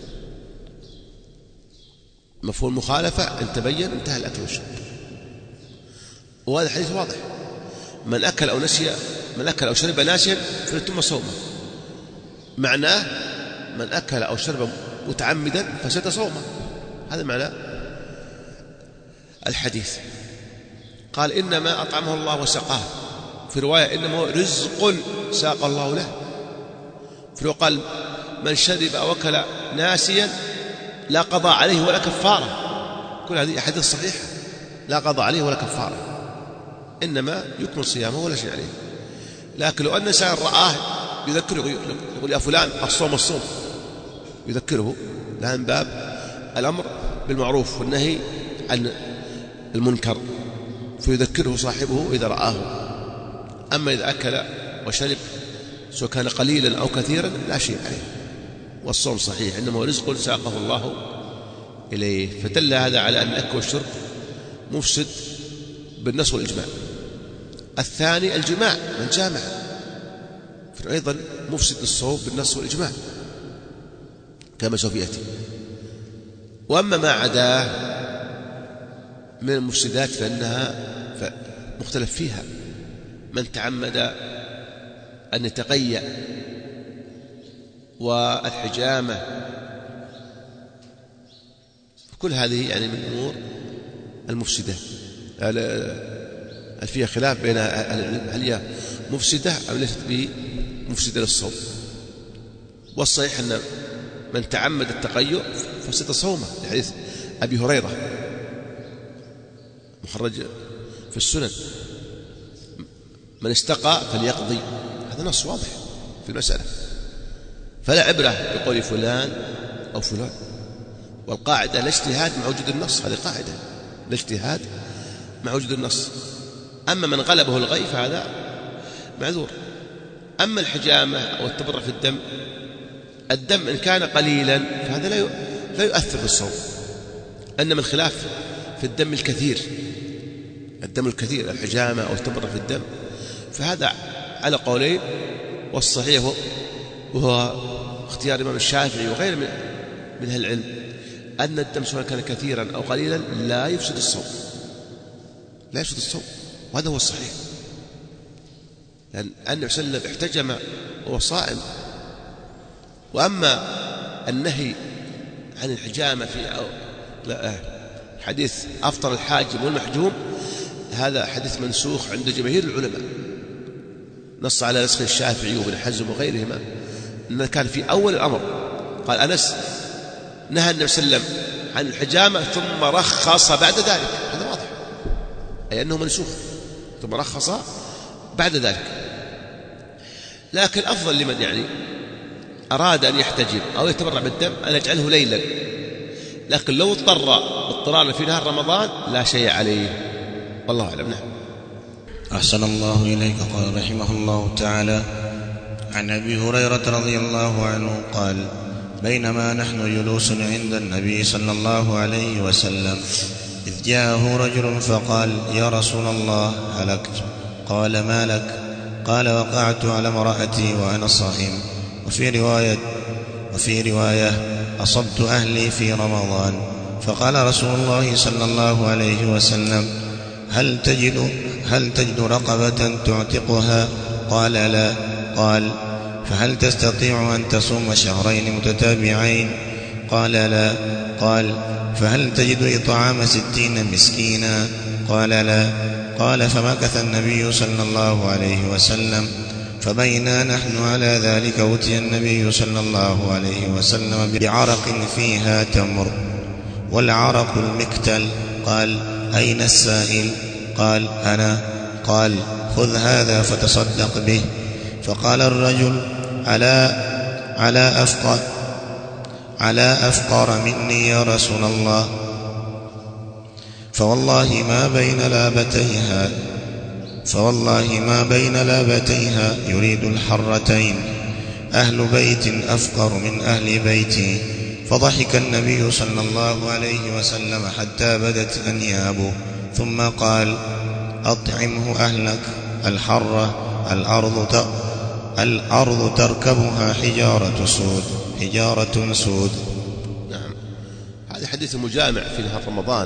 مفهوم المخالفة إن تبين انتهى الأكل والشرب، وهذا الحديث واضح: من أكل أو شرب ناسيا فليتم صومه، معناه من أكل أو شرب متعمدا فسد صومه، هذا معنى الحديث. قال: إنما أطعمه الله وسقاه، في رواية إنما هو رزق ساق الله له، في رواية قال: من شرب أو أكل ناسيا لا قضاء عليه ولا كفارة. كل هذه أحاديث صحيحة، لا قضاء عليه ولا كفارة، إنما يكمل صيامه ولا شيء عليه. لكن لو أن إنسان رآه يذكره يقول: يا فلان الصوم يذكره، لها من باب الأمر بالمعروف والنهي عن المنكر، فيذكره صاحبه إذا رآه. أما إذا أكل وشرب سواء كان قليلا أو كثيرا لا شيء عليه، والصوم صحيح، إنما هو رزق ساقه الله إليه. فدل هذا على أن الأكل والشرب مفسد بالنص والإجماع. الثاني الجماع، من جامع فأيضا مفسد للصوم بالنص والإجماع كما سوف يأتي. وأما ما عداه من المفسدات فإنها مختلف فيها: من تعمد أن يتقيأ والحجامة، كل هذه يعني من الأمور المفسدة فيها خلاف بين هل هي مفسدة أو ليست بمفسدة للصوم. والصحيح أن من تعمد التقيؤ فسد صومه، لحديث أبي هريرة مخرج في السنن: من استقى فليقضي. هذا نص واضح في المسألة، فلا عبرة بقول فلان أو فلان. والقاعدة لا اجتهاد مع وجود النص، هذه قاعدة لا اجتهاد مع وجود النص. أما من غلبه الغي فهذا معذور. أما الحجامة أو التبرع في الدم إن كان قليلا فهذا لا يؤثر في الصوم. أنما الخلاف في الدم الكثير، الحجامة أو التبرع في الدم، فهذا على قولين، والصحيح وهو اختيار الإمام الشافعي وغيره من أهل العلم أن الدم سواء كان كثيرا أو قليلا لا يفسد الصوم، وهذا هو الصحيح، لأن النبي صلى الله عليه وسلم احتجم وهو صائم. وأما النهي عن الحجامة في حديث أفطر الحاجم والمحجوم، هذا حديث منسوخ عند جماهير العلماء، نص على نسخ الشافعي وابن حزم وغيرهما أنه كان في أول الأمر. قال أنس نهى النبي صلى الله عليه وسلم عن الحجامة ثم رخص بعد ذلك، هذا واضح أي أنه منسوخ، ثم رخص بعد ذلك. لكن أفضل لمن يعني أراد أن يحتجم أو يتبرع بالدم أن يجعله ليلا، لكن لو اضطرار في نهار رمضان لا شيء عليه، والله أعلم. نعم. أحسن الله إليك. قال رحمه الله تعالى: عن أبي هريرة رضي الله عنه قال: بينما نحن جلوس عند النبي صلى الله عليه وسلم إذ جاءه رجل فقال: يا رسول الله هلكت. قال: ما لك؟ قال: وقعت على امرأتي وأنا صائم. وفي رواية أصبت أهلي في رمضان. فقال رسول الله صلى الله عليه وسلم: هل تجد رقبة تعتقها؟ قال: لا. قال: فهل تستطيع أن تصوم شهرين متتابعين؟ قال: لا. قال: فهل تجد إطعام 60 مسكينا؟ قال: لا. قال: فمكث النبي صلى الله عليه وسلم، فبينا نحن على ذلك أتي النبي صلى الله عليه وسلم بعرق فيها تمر، والعرق المكتل. قال: أين السائل؟ قال: أنا. قال: خذ هذا فتصدق به. فقال الرجل: على أفقر مني يا رسول الله، فوالله ما بين لابتيها يريد الحرتين أهل بيت أفقر من أهل بيتي. فضحك النبي صلى الله عليه وسلم حتى بدت أنيابه، ثم قال: أطعمه أهلك. الحرة الأرض تركبها حجارة سود. نعم. هذا حديث مجامع في نهار رمضان،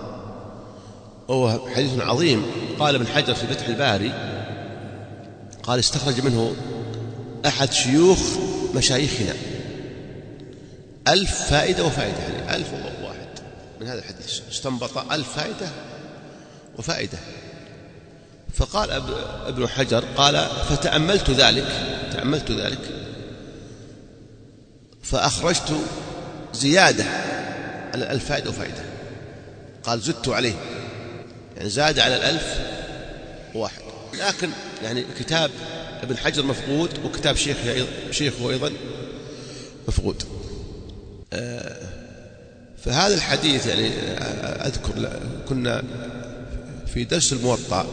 وهو حديث عظيم. قال ابن حجر في فتح الباري، قال: استخرج منه أحد شيوخ مشايخنا 1000 فائدة وفائدة، يعني 1001 من هذا الحديث، استنبط 1000 فائدة وفائدة. فقال ابن حجر: قال: فتأملت ذلك فأخرجت زيادة على 1000 فائدة وفائدة. قال: زدت عليه، يعني زاد على 1001. لكن يعني كتاب ابن حجر مفقود، وكتاب شيخه أيضا مفقود. فهذا الحديث يعني أذكر كنا في درس الموطأ،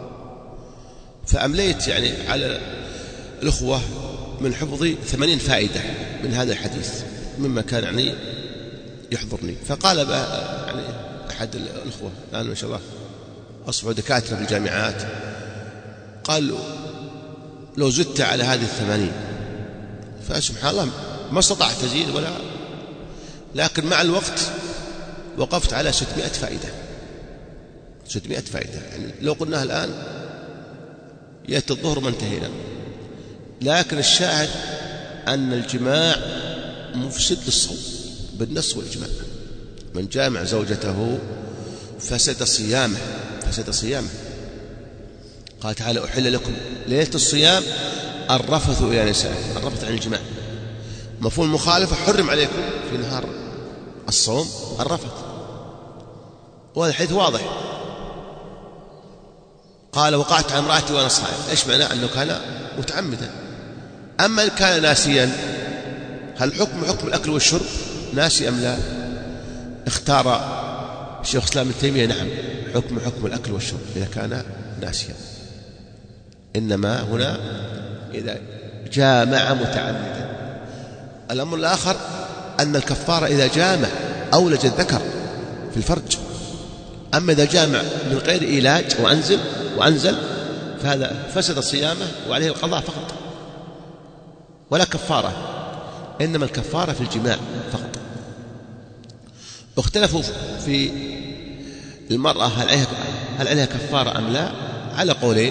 فأمليت يعني على الأخوة من حفظي 80 فائدة من هذا الحديث مما كان يعني يحضرني. فقال يعني أحد الأخوة الآن ما شاء الله أصبحوا دكاترة في الجامعات، قال: لو زدت على هذه 80، فسبحان الله ما استطعت أزيد ولا، لكن مع الوقت وقفت على 600 فائدة. 600 فائدة يعني لو قلناها الآن يأتي الظهر ما انتهينا. لكن الشاهد أن الجماع مفسد للصوم بالنص والإجماع. من جامع زوجته فسد صيامه. قال تعالى: أحل لكم ليلة الصيام الرفث إلى نسائكم. الرفث عن الجماع، مفهوم المخالفة: حرم عليكم في نهار الصوم الرفث. وهذا الحديث واضح. قال: وقعت على امرأتي وأنا صائم. إيش معنى؟ أنه كان متعمدا. أما إن كان ناسيا، هل حكم الأكل والشرب ناسي أم لا؟ اختار الشيخ الإسلام ابن تيمية: نعم، حكم الأكل والشرب إذا كان ناسيا. إنما هنا إذا جامع متعمدا. الأمر الآخر أن الكفارة إذا جامع أولج الذكر في الفرج. أما إذا جامع من غير إيلاج وأنزل فهذا فسد صيامه وعليه القضاء فقط، ولا كفارة، إنما الكفارة في الجماع فقط. اختلفوا في المرأة هل عليها كفارة أم لا، على قولين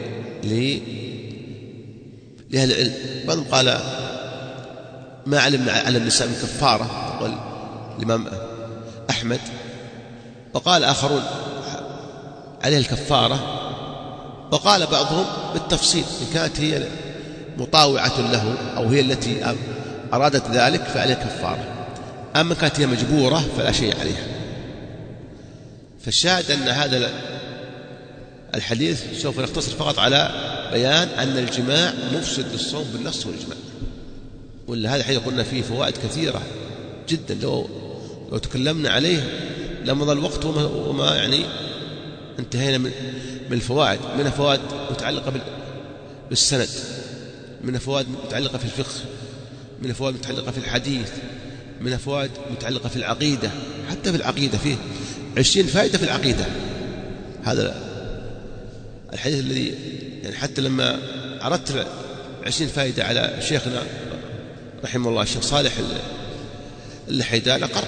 لأهل العلم. بعضهم قال ما علمنا على النساء من كفارة، قال الإمام أحمد. وقال آخرون عليه الكفارة، وقال بعضهم بالتفصيل، إن كانت هي مطاوعة له أو هي التي أرادت ذلك فعليها كفارة، أما كانت هي مجبورة فلا شيء عليها. فالشاهد أن هذا الحديث سوف نختصر فقط على بيان أن الجماع مفسد للصوم بالنص والإجماع، ولا هذا الحديث قلنا فيه فوائد كثيرة جدا، لو تكلمنا عليه لمضى الوقت وما يعني انتهينا من الفوائد. منها فوائد متعلقة بالسند، منها فوائد متعلقة في الفقه، منها فوائد متعلقة في الحديث، منها فوائد متعلقة في العقيدة. حتى في العقيدة فيه 20 فائدة في العقيدة. هذا الحديث الذي يعني حتى لما عرضت 20 فائدة على شيخنا رحمه الله الشيخ صالح الحيدان أقر،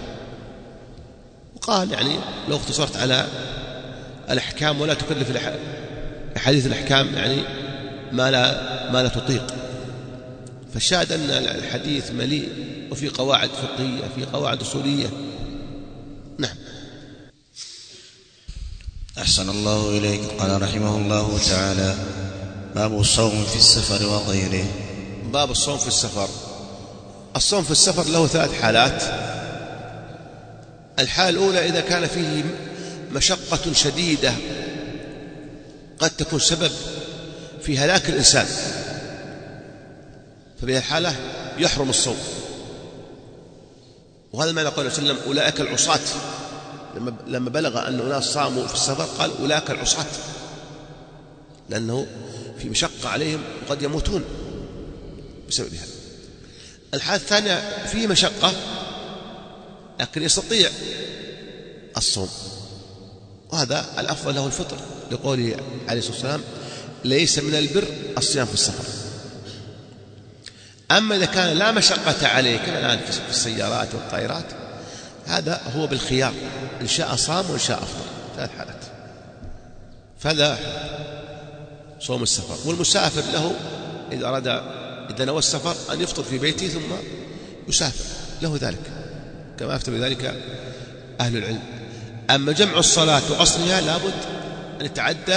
وقال يعني لو اختصرت على الأحكام ولا تكلف أحاديث الأحكام يعني ما لا تطيق. فالشاهد أن الحديث مليء وفي قواعد فقهية، في قواعد أصولية. نعم. أحسن الله إليك. قال رحمه الله تعالى: باب الصوم في السفر وغيره. باب الصوم في السفر. الصوم في السفر له 3 حالات. الحالة الأولى إذا كان فيه مشقة شديدة قد تكون سبب في هلاك الإنسان، فبهذه الحالة يحرم الصوم. وهذا ما قال صلى الله عليه وسلم: أولئك العصاة. لما بلغ أن أناس صاموا في السفر قال: أولئك العصاة، لأنه في مشقة عليهم وقد يموتون بسببها. الحالة الثانية فيه مشقة لكن يستطيع الصوم، وهذا الأفضل له الفطر، لقوله عليه الصلاة والسلام: ليس من البر الصيام في السفر. أما إذا كان لا مشقة عليه كما الآن في السيارات والطائرات، هذا هو بالخيار، إن شاء صام وإن شاء أفطر، 3 حالات. فهذا صوم السفر. والمسافر له إذا نوى السفر أن يفطر في بيته ثم يسافر، له ذلك كما أفتى بذلك أهل العلم. أما جمع الصلاة وقصرها لابد أن يتعدى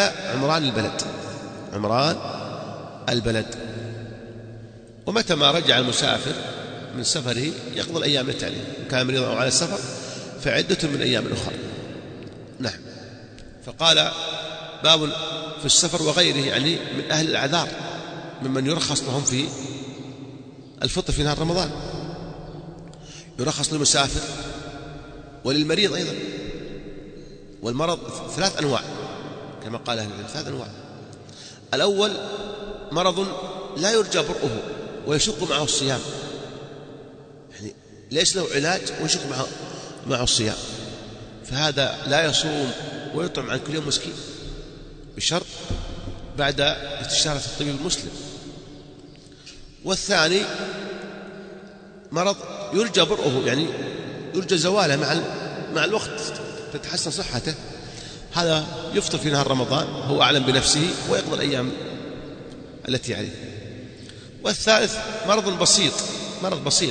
عمران البلد. ومتى ما رجع المسافر من سفره يقضي الأيام التالية، كان مريضا أو على السفر فعدة من أيام أخرى. نعم. فقال: باب في السفر وغيره، يعني من أهل الأعذار، ممن يرخص لهم في الفطر في نهار رمضان. يرخص للمسافر وللمريض أيضا. والمرض 3 أنواع كما قال أهل العلم، 3 أنواع. الأول مرض لا يرجى برؤه ويشق معه الصيام، يعني ليس له علاج ويشق معه الصيام، فهذا لا يصوم ويطعم عن كل يوم مسكين بشرط بعد استشارة الطبيب المسلم. والثاني مرض يرجى برؤه، يعني يرجى زواله مع الوقت تتحسن صحته، هذا يفطر في نهار رمضان، هو أعلم بنفسه ويقضي الأيام التي عليه. والثالث مرض بسيط،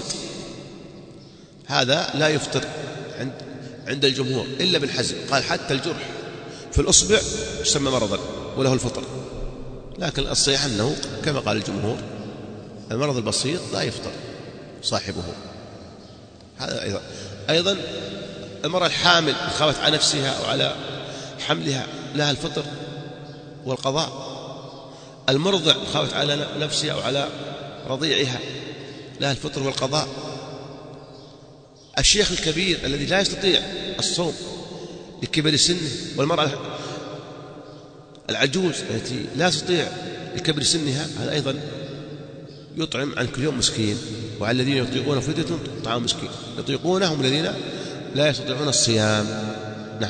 هذا لا يفطر عند الجمهور إلا بالحزم. قال: حتى الجرح في الأصبع يسمى مرضا وله الفطر. لكن الصحيح أنه كما قال الجمهور المرض البسيط لا يفطر صاحبه. هذا أيضا المرأة الحامل خافت على نفسها أو على حملها لها الفطر والقضاء. المرضع خافت على نفسها أو على رضيعها لها الفطر والقضاء. الشيخ الكبير الذي لا يستطيع الصوم لكبر سنه، والمرأة العجوز التي لا تستطيع لكبر سنها، هذا أيضا يطعم عن كل يوم مسكين. وعلى الذين يطيقون فدية طعام مسكين، يطيقونهم الذين لا يستطيعون الصيام. نعم.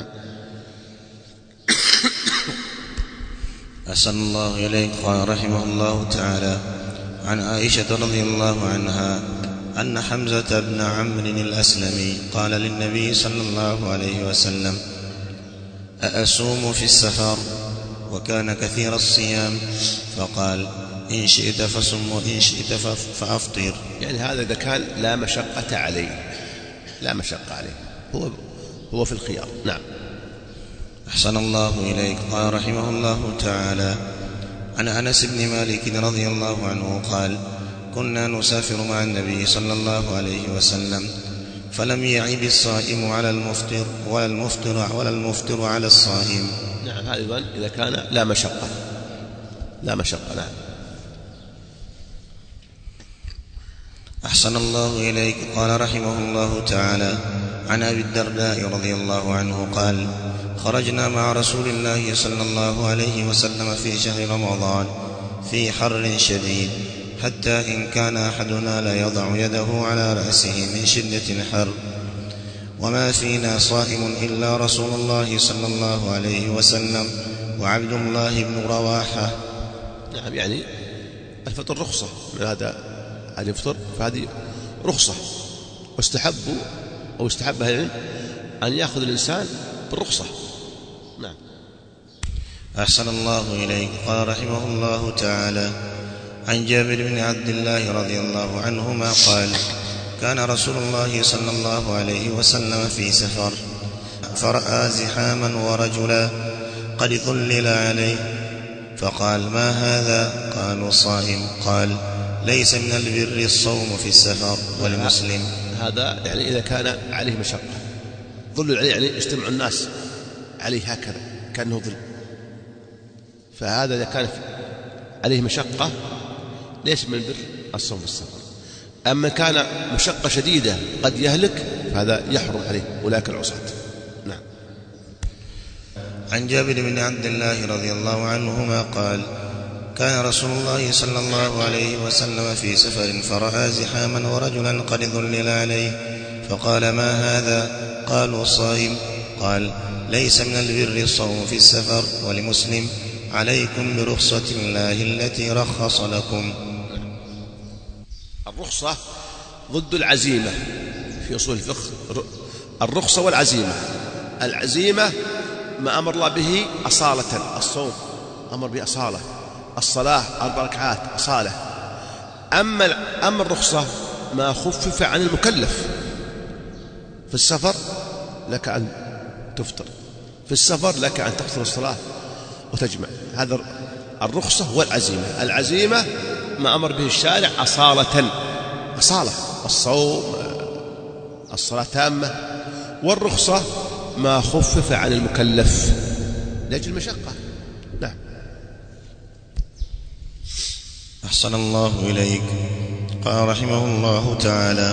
أحسن الله إليك. قال رحمه الله تعالى: عن عائشة رضي الله عنها أن حمزة بن عمرو الأسلمي قال للنبي صلى الله عليه وسلم: أأصوم في السفر؟ وكان كثير الصيام، فقال: إن شئت فصم وإن شئت فأفطر. يعني هذا إذا كان لا مشقة عليه، هو في الخيار. نعم. أحسن الله إليك. قال رحمه الله تعالى: عن أنس بن مالك رضي الله عنه قال كنا نسافر مع النبي صلى الله عليه وسلم فلم يعب الصائم على المفطر ولا المفطر على الصائم. نعم، هذا أيضا إذا كان لا مشقة. نعم. أحسن الله إليك. قال رحمه الله تعالى عن أبي الدرداء رضي الله عنه قال خرجنا مع رسول الله صلى الله عليه وسلم في شهر رمضان في حر شديد حتى إن كان أحدنا لا يضع يده على رأسه من شدة الحر، وما فينا صائم إلا رسول الله صلى الله عليه وسلم وعبد الله بن رواحة. نعم، يعني الفطر رخصة من هذا الفطر، فهذه رخصة، واستحب أهل أن يأخذ الإنسان بالرخصة. نعم. أحسن الله إليك. قال رحمه الله تعالى عن جابر بن عبد الله رضي الله عنهما قال كان رسول الله صلى الله عليه وسلم في سفر فرأى زحاما ورجلا قد ظلل عليه فقال ما هذا؟ قالوا صائم. قال ليس من البر الصوم في السفر. ولمسلم. هذا يعني إذا كان عليه مشقة، ظل عليه يعني اجتمع الناس عليه هكذا كأنه ظل، فهذا إذا كان عليه مشقة ليس من البر الصوم في السفر. أما كان مشقة شديدة قد يهلك فهذا يحرم عليه أولئك العصاة. نعم. عن جابر بن عبد الله رضي الله عنهما قال كان رسول الله صلى الله عليه وسلم في سفر فرأى زحاما ورجلا قد ظلل عليه فقال ما هذا؟ قالوا صائم. قال ليس من البر الصوم في السفر. ولمسلم عليكم برخصة الله التي رخص لكم. الرخصة ضد العزيمة في أصول الفقه. الرخصة والعزيمة. العزيمة ما أمر الله به أصالة، الصوم أمر به أصالة، الصلاة 4 ركعات أصالة. أما الرخصة ما خفف عن المكلف. في السفر لك أن تفطر، في السفر لك أن تقصر الصلاة وتجمع. هذا الرخصة والعزيمة. العزيمة ما أمر به الشارع أصالة، الصوم، الصلاة تامة. والرخصة ما خفف عن المكلف لأجل المشقة. نعم. أحسن الله إليك. قال رحمه الله تعالى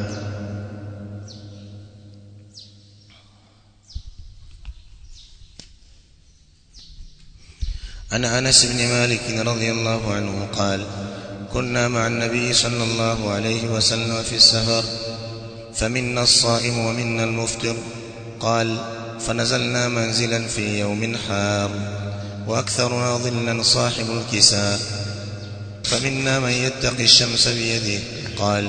عن أنس بن مالك رضي الله عنه قال كنا مع النبي صلى الله عليه وسلم في السفر فمنا الصائم ومنا المفطر. قال فنزلنا منزلا في يوم حار وأكثرنا ظلا صاحب الكساء، فمنا من يتقي الشمس بيده. قال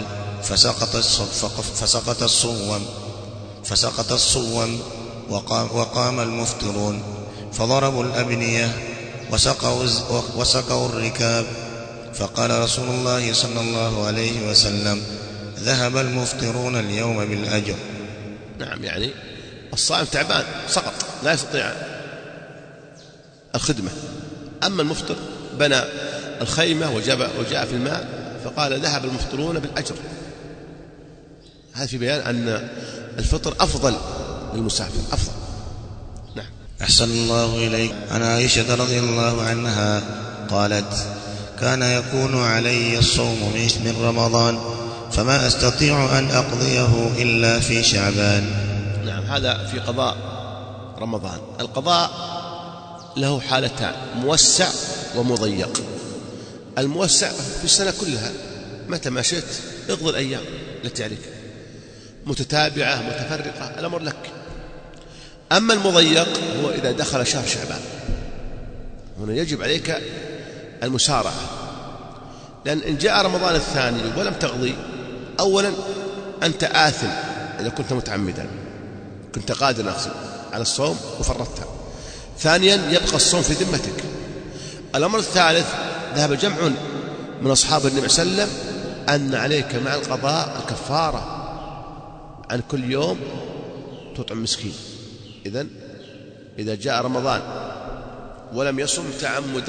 فسقط الصوم وقام المفطرون فضربوا الأبنية وسقوا الركاب. فقال رسول الله صلى الله عليه وسلم ذهب المفطرون اليوم بالأجر. نعم، يعني الصائم تعبان سقط لا يستطيع الخدمة. أما المفطر بنى الخيمة وجاء في الماء فقال ذهب المفطرون بالأجر. هذا في بيان أن الفطر أفضل للمسافر، أفضل. نعم. أحسن الله إليك. عن عائشة رضي الله عنها قالت كان يكون علي الصوم من رمضان فما أستطيع أن أقضيه إلا في شعبان. نعم، هذا في قضاء رمضان. القضاء له حالتان، موسع ومضيق. الموسع في السنة كلها متى ما شئت اقضي الأيام التي عليك، متتابعة متفرقة، الأمر لك. أما المضيق هو إذا دخل شهر شعبان، هنا يجب عليك المسارعة، لأن إن جاء رمضان الثاني ولم تقضي، أولا أنت آثم إذا كنت متعمدا، كنت قادر نفسك على الصوم وفرطتها. ثانيا يبقى الصوم في ذمتك. الأمر الثالث ذهب جمع من أصحاب النبي صلى الله عليه وسلم أن عليك مع القضاء الكفارة عن كل يوم تطعم مسكين. إذا جاء رمضان ولم يصم تعمدا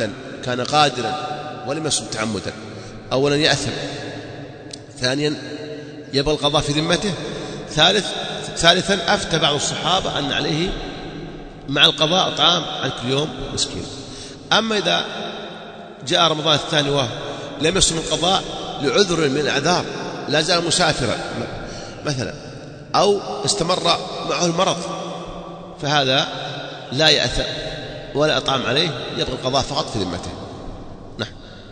كان قادرا ولم يصم تعمدا أولا يأثم، ثانيا يبغى القضاء في ذمته، ثالثا أفتى بعض الصحابة أن عليه مع القضاء طعام عن كل يوم مسكين. أما إذا جاء رمضان الثاني ولم يصم القضاء لعذر من الأعذار، لا زال مسافرا مثلا أو استمر معه المرض، فهذا لا يأثم ولا أطعم عليه، يبغى القضاء فقط في ذمته. نعم.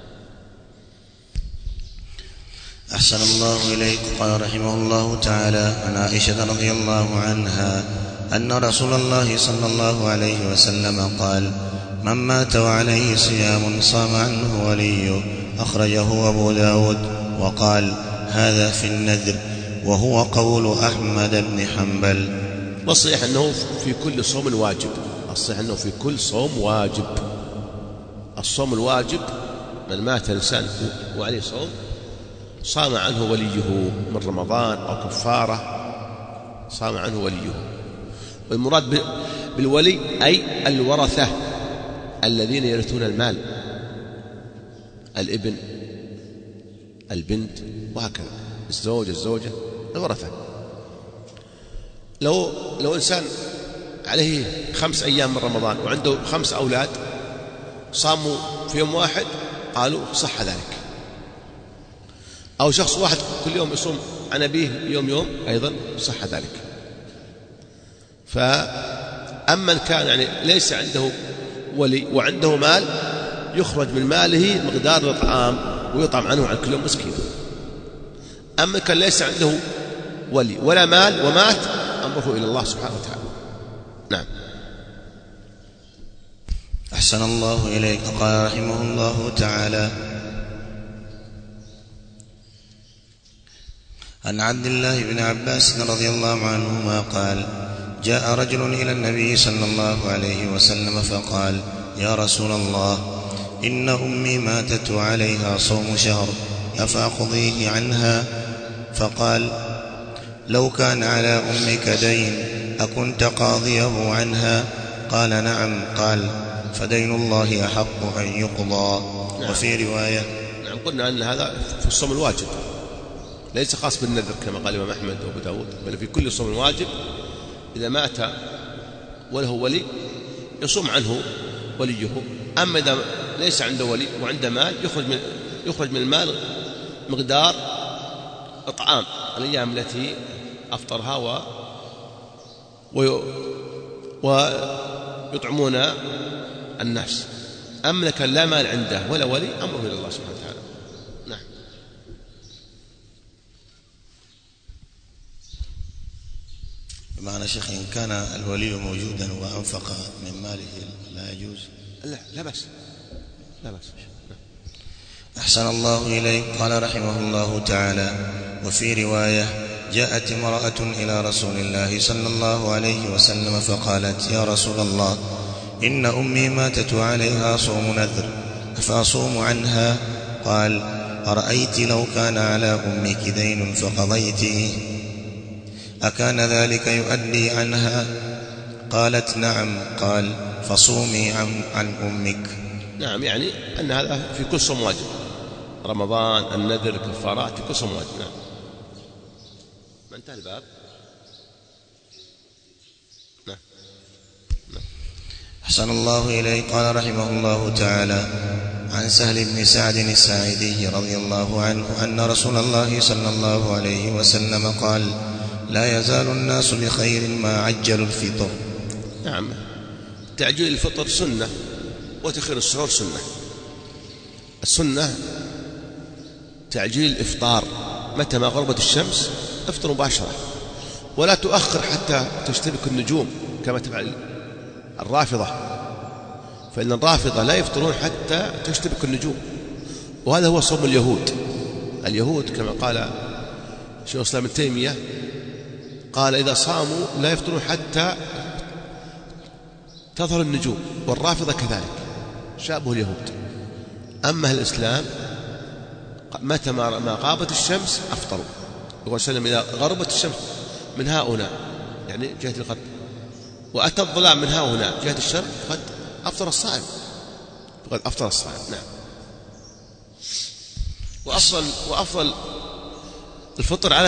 أحسن الله إليك. قال رحمه الله تعالى: عن عائشة رضي الله عنها أن رسول الله صلى الله عليه وسلم قال: من مات وعليه صيام صام عنه وليه. أخرجه أبو داود وقال: هذا في النذر، وهو قول أحمد بن حنبل. والصحيح أنه في كل صوم واجب، الصحيح أنه في كل صوم واجب. الصوم الواجب من مات الإنسان وعليه صوم صام عنه وليه من رمضان أو كفارة، صام عنه وليه. والمراد بالولي أي الورثة الذين يرثون المال، الابن، البنت، وهكذا، الزوج، الزوجة، الورثة. لو إنسان عليه 5 أيام من رمضان وعنده 5 أولاد صاموا في يوم واحد قالوا صح ذلك، أو شخص واحد كل يوم يصوم عن أبيه يوم أيضا صح ذلك. فأما من كان يعني ليس عنده ولي وعنده مال يخرج من ماله مقدار الطعام ويطعم عنه عن كل يوم مسكين. أما كان ليس عنده ولي ولا مال ومات أمره إلى الله سبحانه وتعالى. نعم. أحسن الله إليك. قال رحمه الله تعالى: عن عبد الله بن عباس رضي الله عنهما قال: جاء رجل إلى النبي صلى الله عليه وسلم فقال: يا رسول الله، إن أمي ماتت وعليها صوم شهر، أفأقضيه عنها؟ فقال: لو كان على أمك دين أكنت قاضيه عنها؟ قال: نعم. قال: فدين الله أحق أن يقضى. نعم. وفي رواية. نعم، قلنا أن هذا في الصوم الواجب، ليس خاص بالنذر كما قال الإمام أحمد وأبو داود، بل في كل صوم واجب إذا مات وله ولي يصوم عنه وليه. أما إذا ليس عنده ولي وعنده مال يخرج من المال مقدار إطعام الأيام التي أفطرها ويطعمون الناس. أما كان لا مال عنده ولا ولي أمره إلى الله سبحانه وتعالى. نعم. بمعنى شيخ إن كان الولي موجودا وأنفق من ماله لا يجوز؟ لا بأس. أحسن الله إليك. قال رحمه الله تعالى: وفي رواية: جاءت امرأة إلى رسول الله صلى الله عليه وسلم فقالت: يا رسول الله، إن أمي ماتت وعليها صوم نذر، أفأصوم عنها؟ قال: أرأيت لو كان على أمك دين فقضيته أكان ذلك يؤدي عنها؟ قالت: نعم. قال: فصومي عن أمك. نعم، يعني أن هذا في كل صوم واجب، رمضان، النذر، الكفارات، في كل صوم واجب. نعم. ما انتهى الباب. نعم. أحسن الله إليك. قال رحمه الله تعالى: عن سهل بن سعد الساعدي رضي الله عنه أن رسول الله صلى الله عليه وسلم قال: لا يزال الناس بخير ما عجلوا الفطر. نعم، تعجيل الفطر سنة، وتأخير السحور سنة. السنة تعجيل الإفطار، متى ما غربت الشمس افطر مباشرة، ولا تؤخر حتى تشتبك النجوم كما تفعل الرافضة، فإن الرافضة لا يفطرون حتى تشتبك النجوم، وهذا هو صوم اليهود كما قال شيخ الإسلام ابن تيمية، قال: إذا صاموا لا يفطرون حتى تظهر النجوم، والرافضة كذلك شابه اليهود. أما الإسلام متى ما غابت الشمس أفطروا، يقول سلم: إذا غربت الشمس من ها هنا، يعني جهة الغرب، وأتى الظلام من ها هنا جهة الشرق، قد أفطر الصائم. فقد أفطر الصائم. نعم. وأفضل الفطر على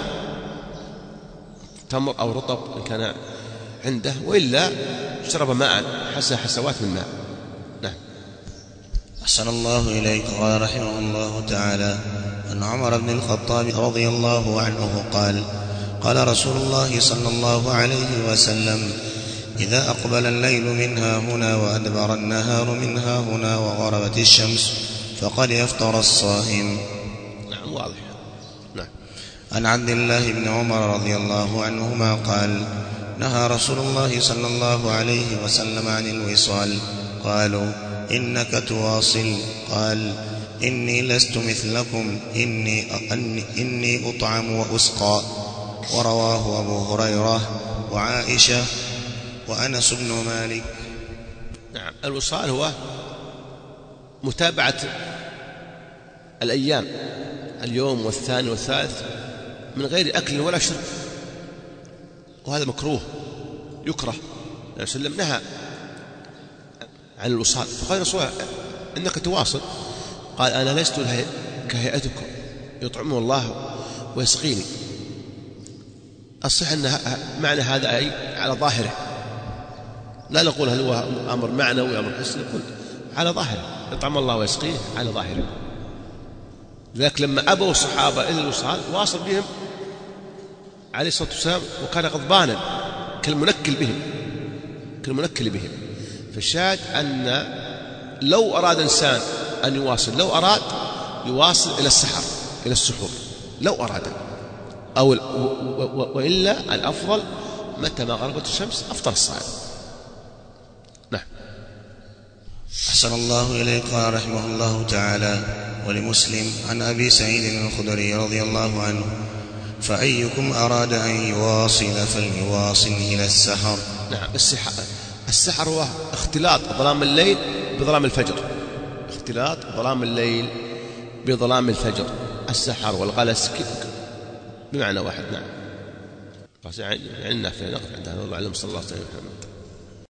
تمر أو رطب إن كان عنده، وإلا شرب ماء حسوات من ماء. نعم. أحسن الله إليك. قال رحمه الله تعالى: أن عمر بن الخطاب رضي الله عنه قال: قال رسول الله صلى الله عليه وسلم: إذا أقبل الليل من هاهنا وأدبر النهار من هاهنا وغربت الشمس فقد يفطر الصائم. نعم، واضح. نعم. عن عبد الله بن عمر رضي الله عنهما قال: نهى رسول الله صلى الله عليه وسلم عن الوصال. قالوا: إنك تواصل. قال: إني لست مثلكم، إني أطعم وأسقى. ورواه أبو هريرة وعائشة وأنس بن مالك. نعم. الوصال هو متابعة الأيام، اليوم والثاني والثالث، من غير أكل ولا شرب، وهذا مكروه يكره. النبي صلى الله عليه وسلم نهى عن الوصال، فقال رسول الله: إنك تواصل. قال: أنا لست كهيئتكم، يطعمه الله ويسقيني. الصحيح أن معنى هذا أي على ظاهره، لا نقول هل هو أمر معنوي أمر حسي، نقول على ظاهره، يطعم الله ويسقيه على ظاهره. لذلك لما أبوا الصحابة إلى الوصال واصل بهم عليه الصلاة والسلام، وكان غضبانا كالمنكل بهم. فالشاهد أن لو أراد إنسان أن يواصل، لو أراد يواصل إلى السحر، إلى السحور، لو أراد، أو وإلا الأفضل متى ما غربت الشمس أفطر الصائم. نعم. أحسن الله إليك. قال رحمه الله تعالى: ولمسلم عن أبي سعيد الخدري رضي الله عنه: فأيكم أراد أن يواصل فليواصل إلى السحر. نعم. السحر هو اختلاط ظلام الليل بظلام الفجر، اختلاط ظلام الليل بظلام الفجر. السحر والغلس بمعنى واحد. نعم. يعني في نقف عندها. الله أعلم. صلى الله عليه وسلم.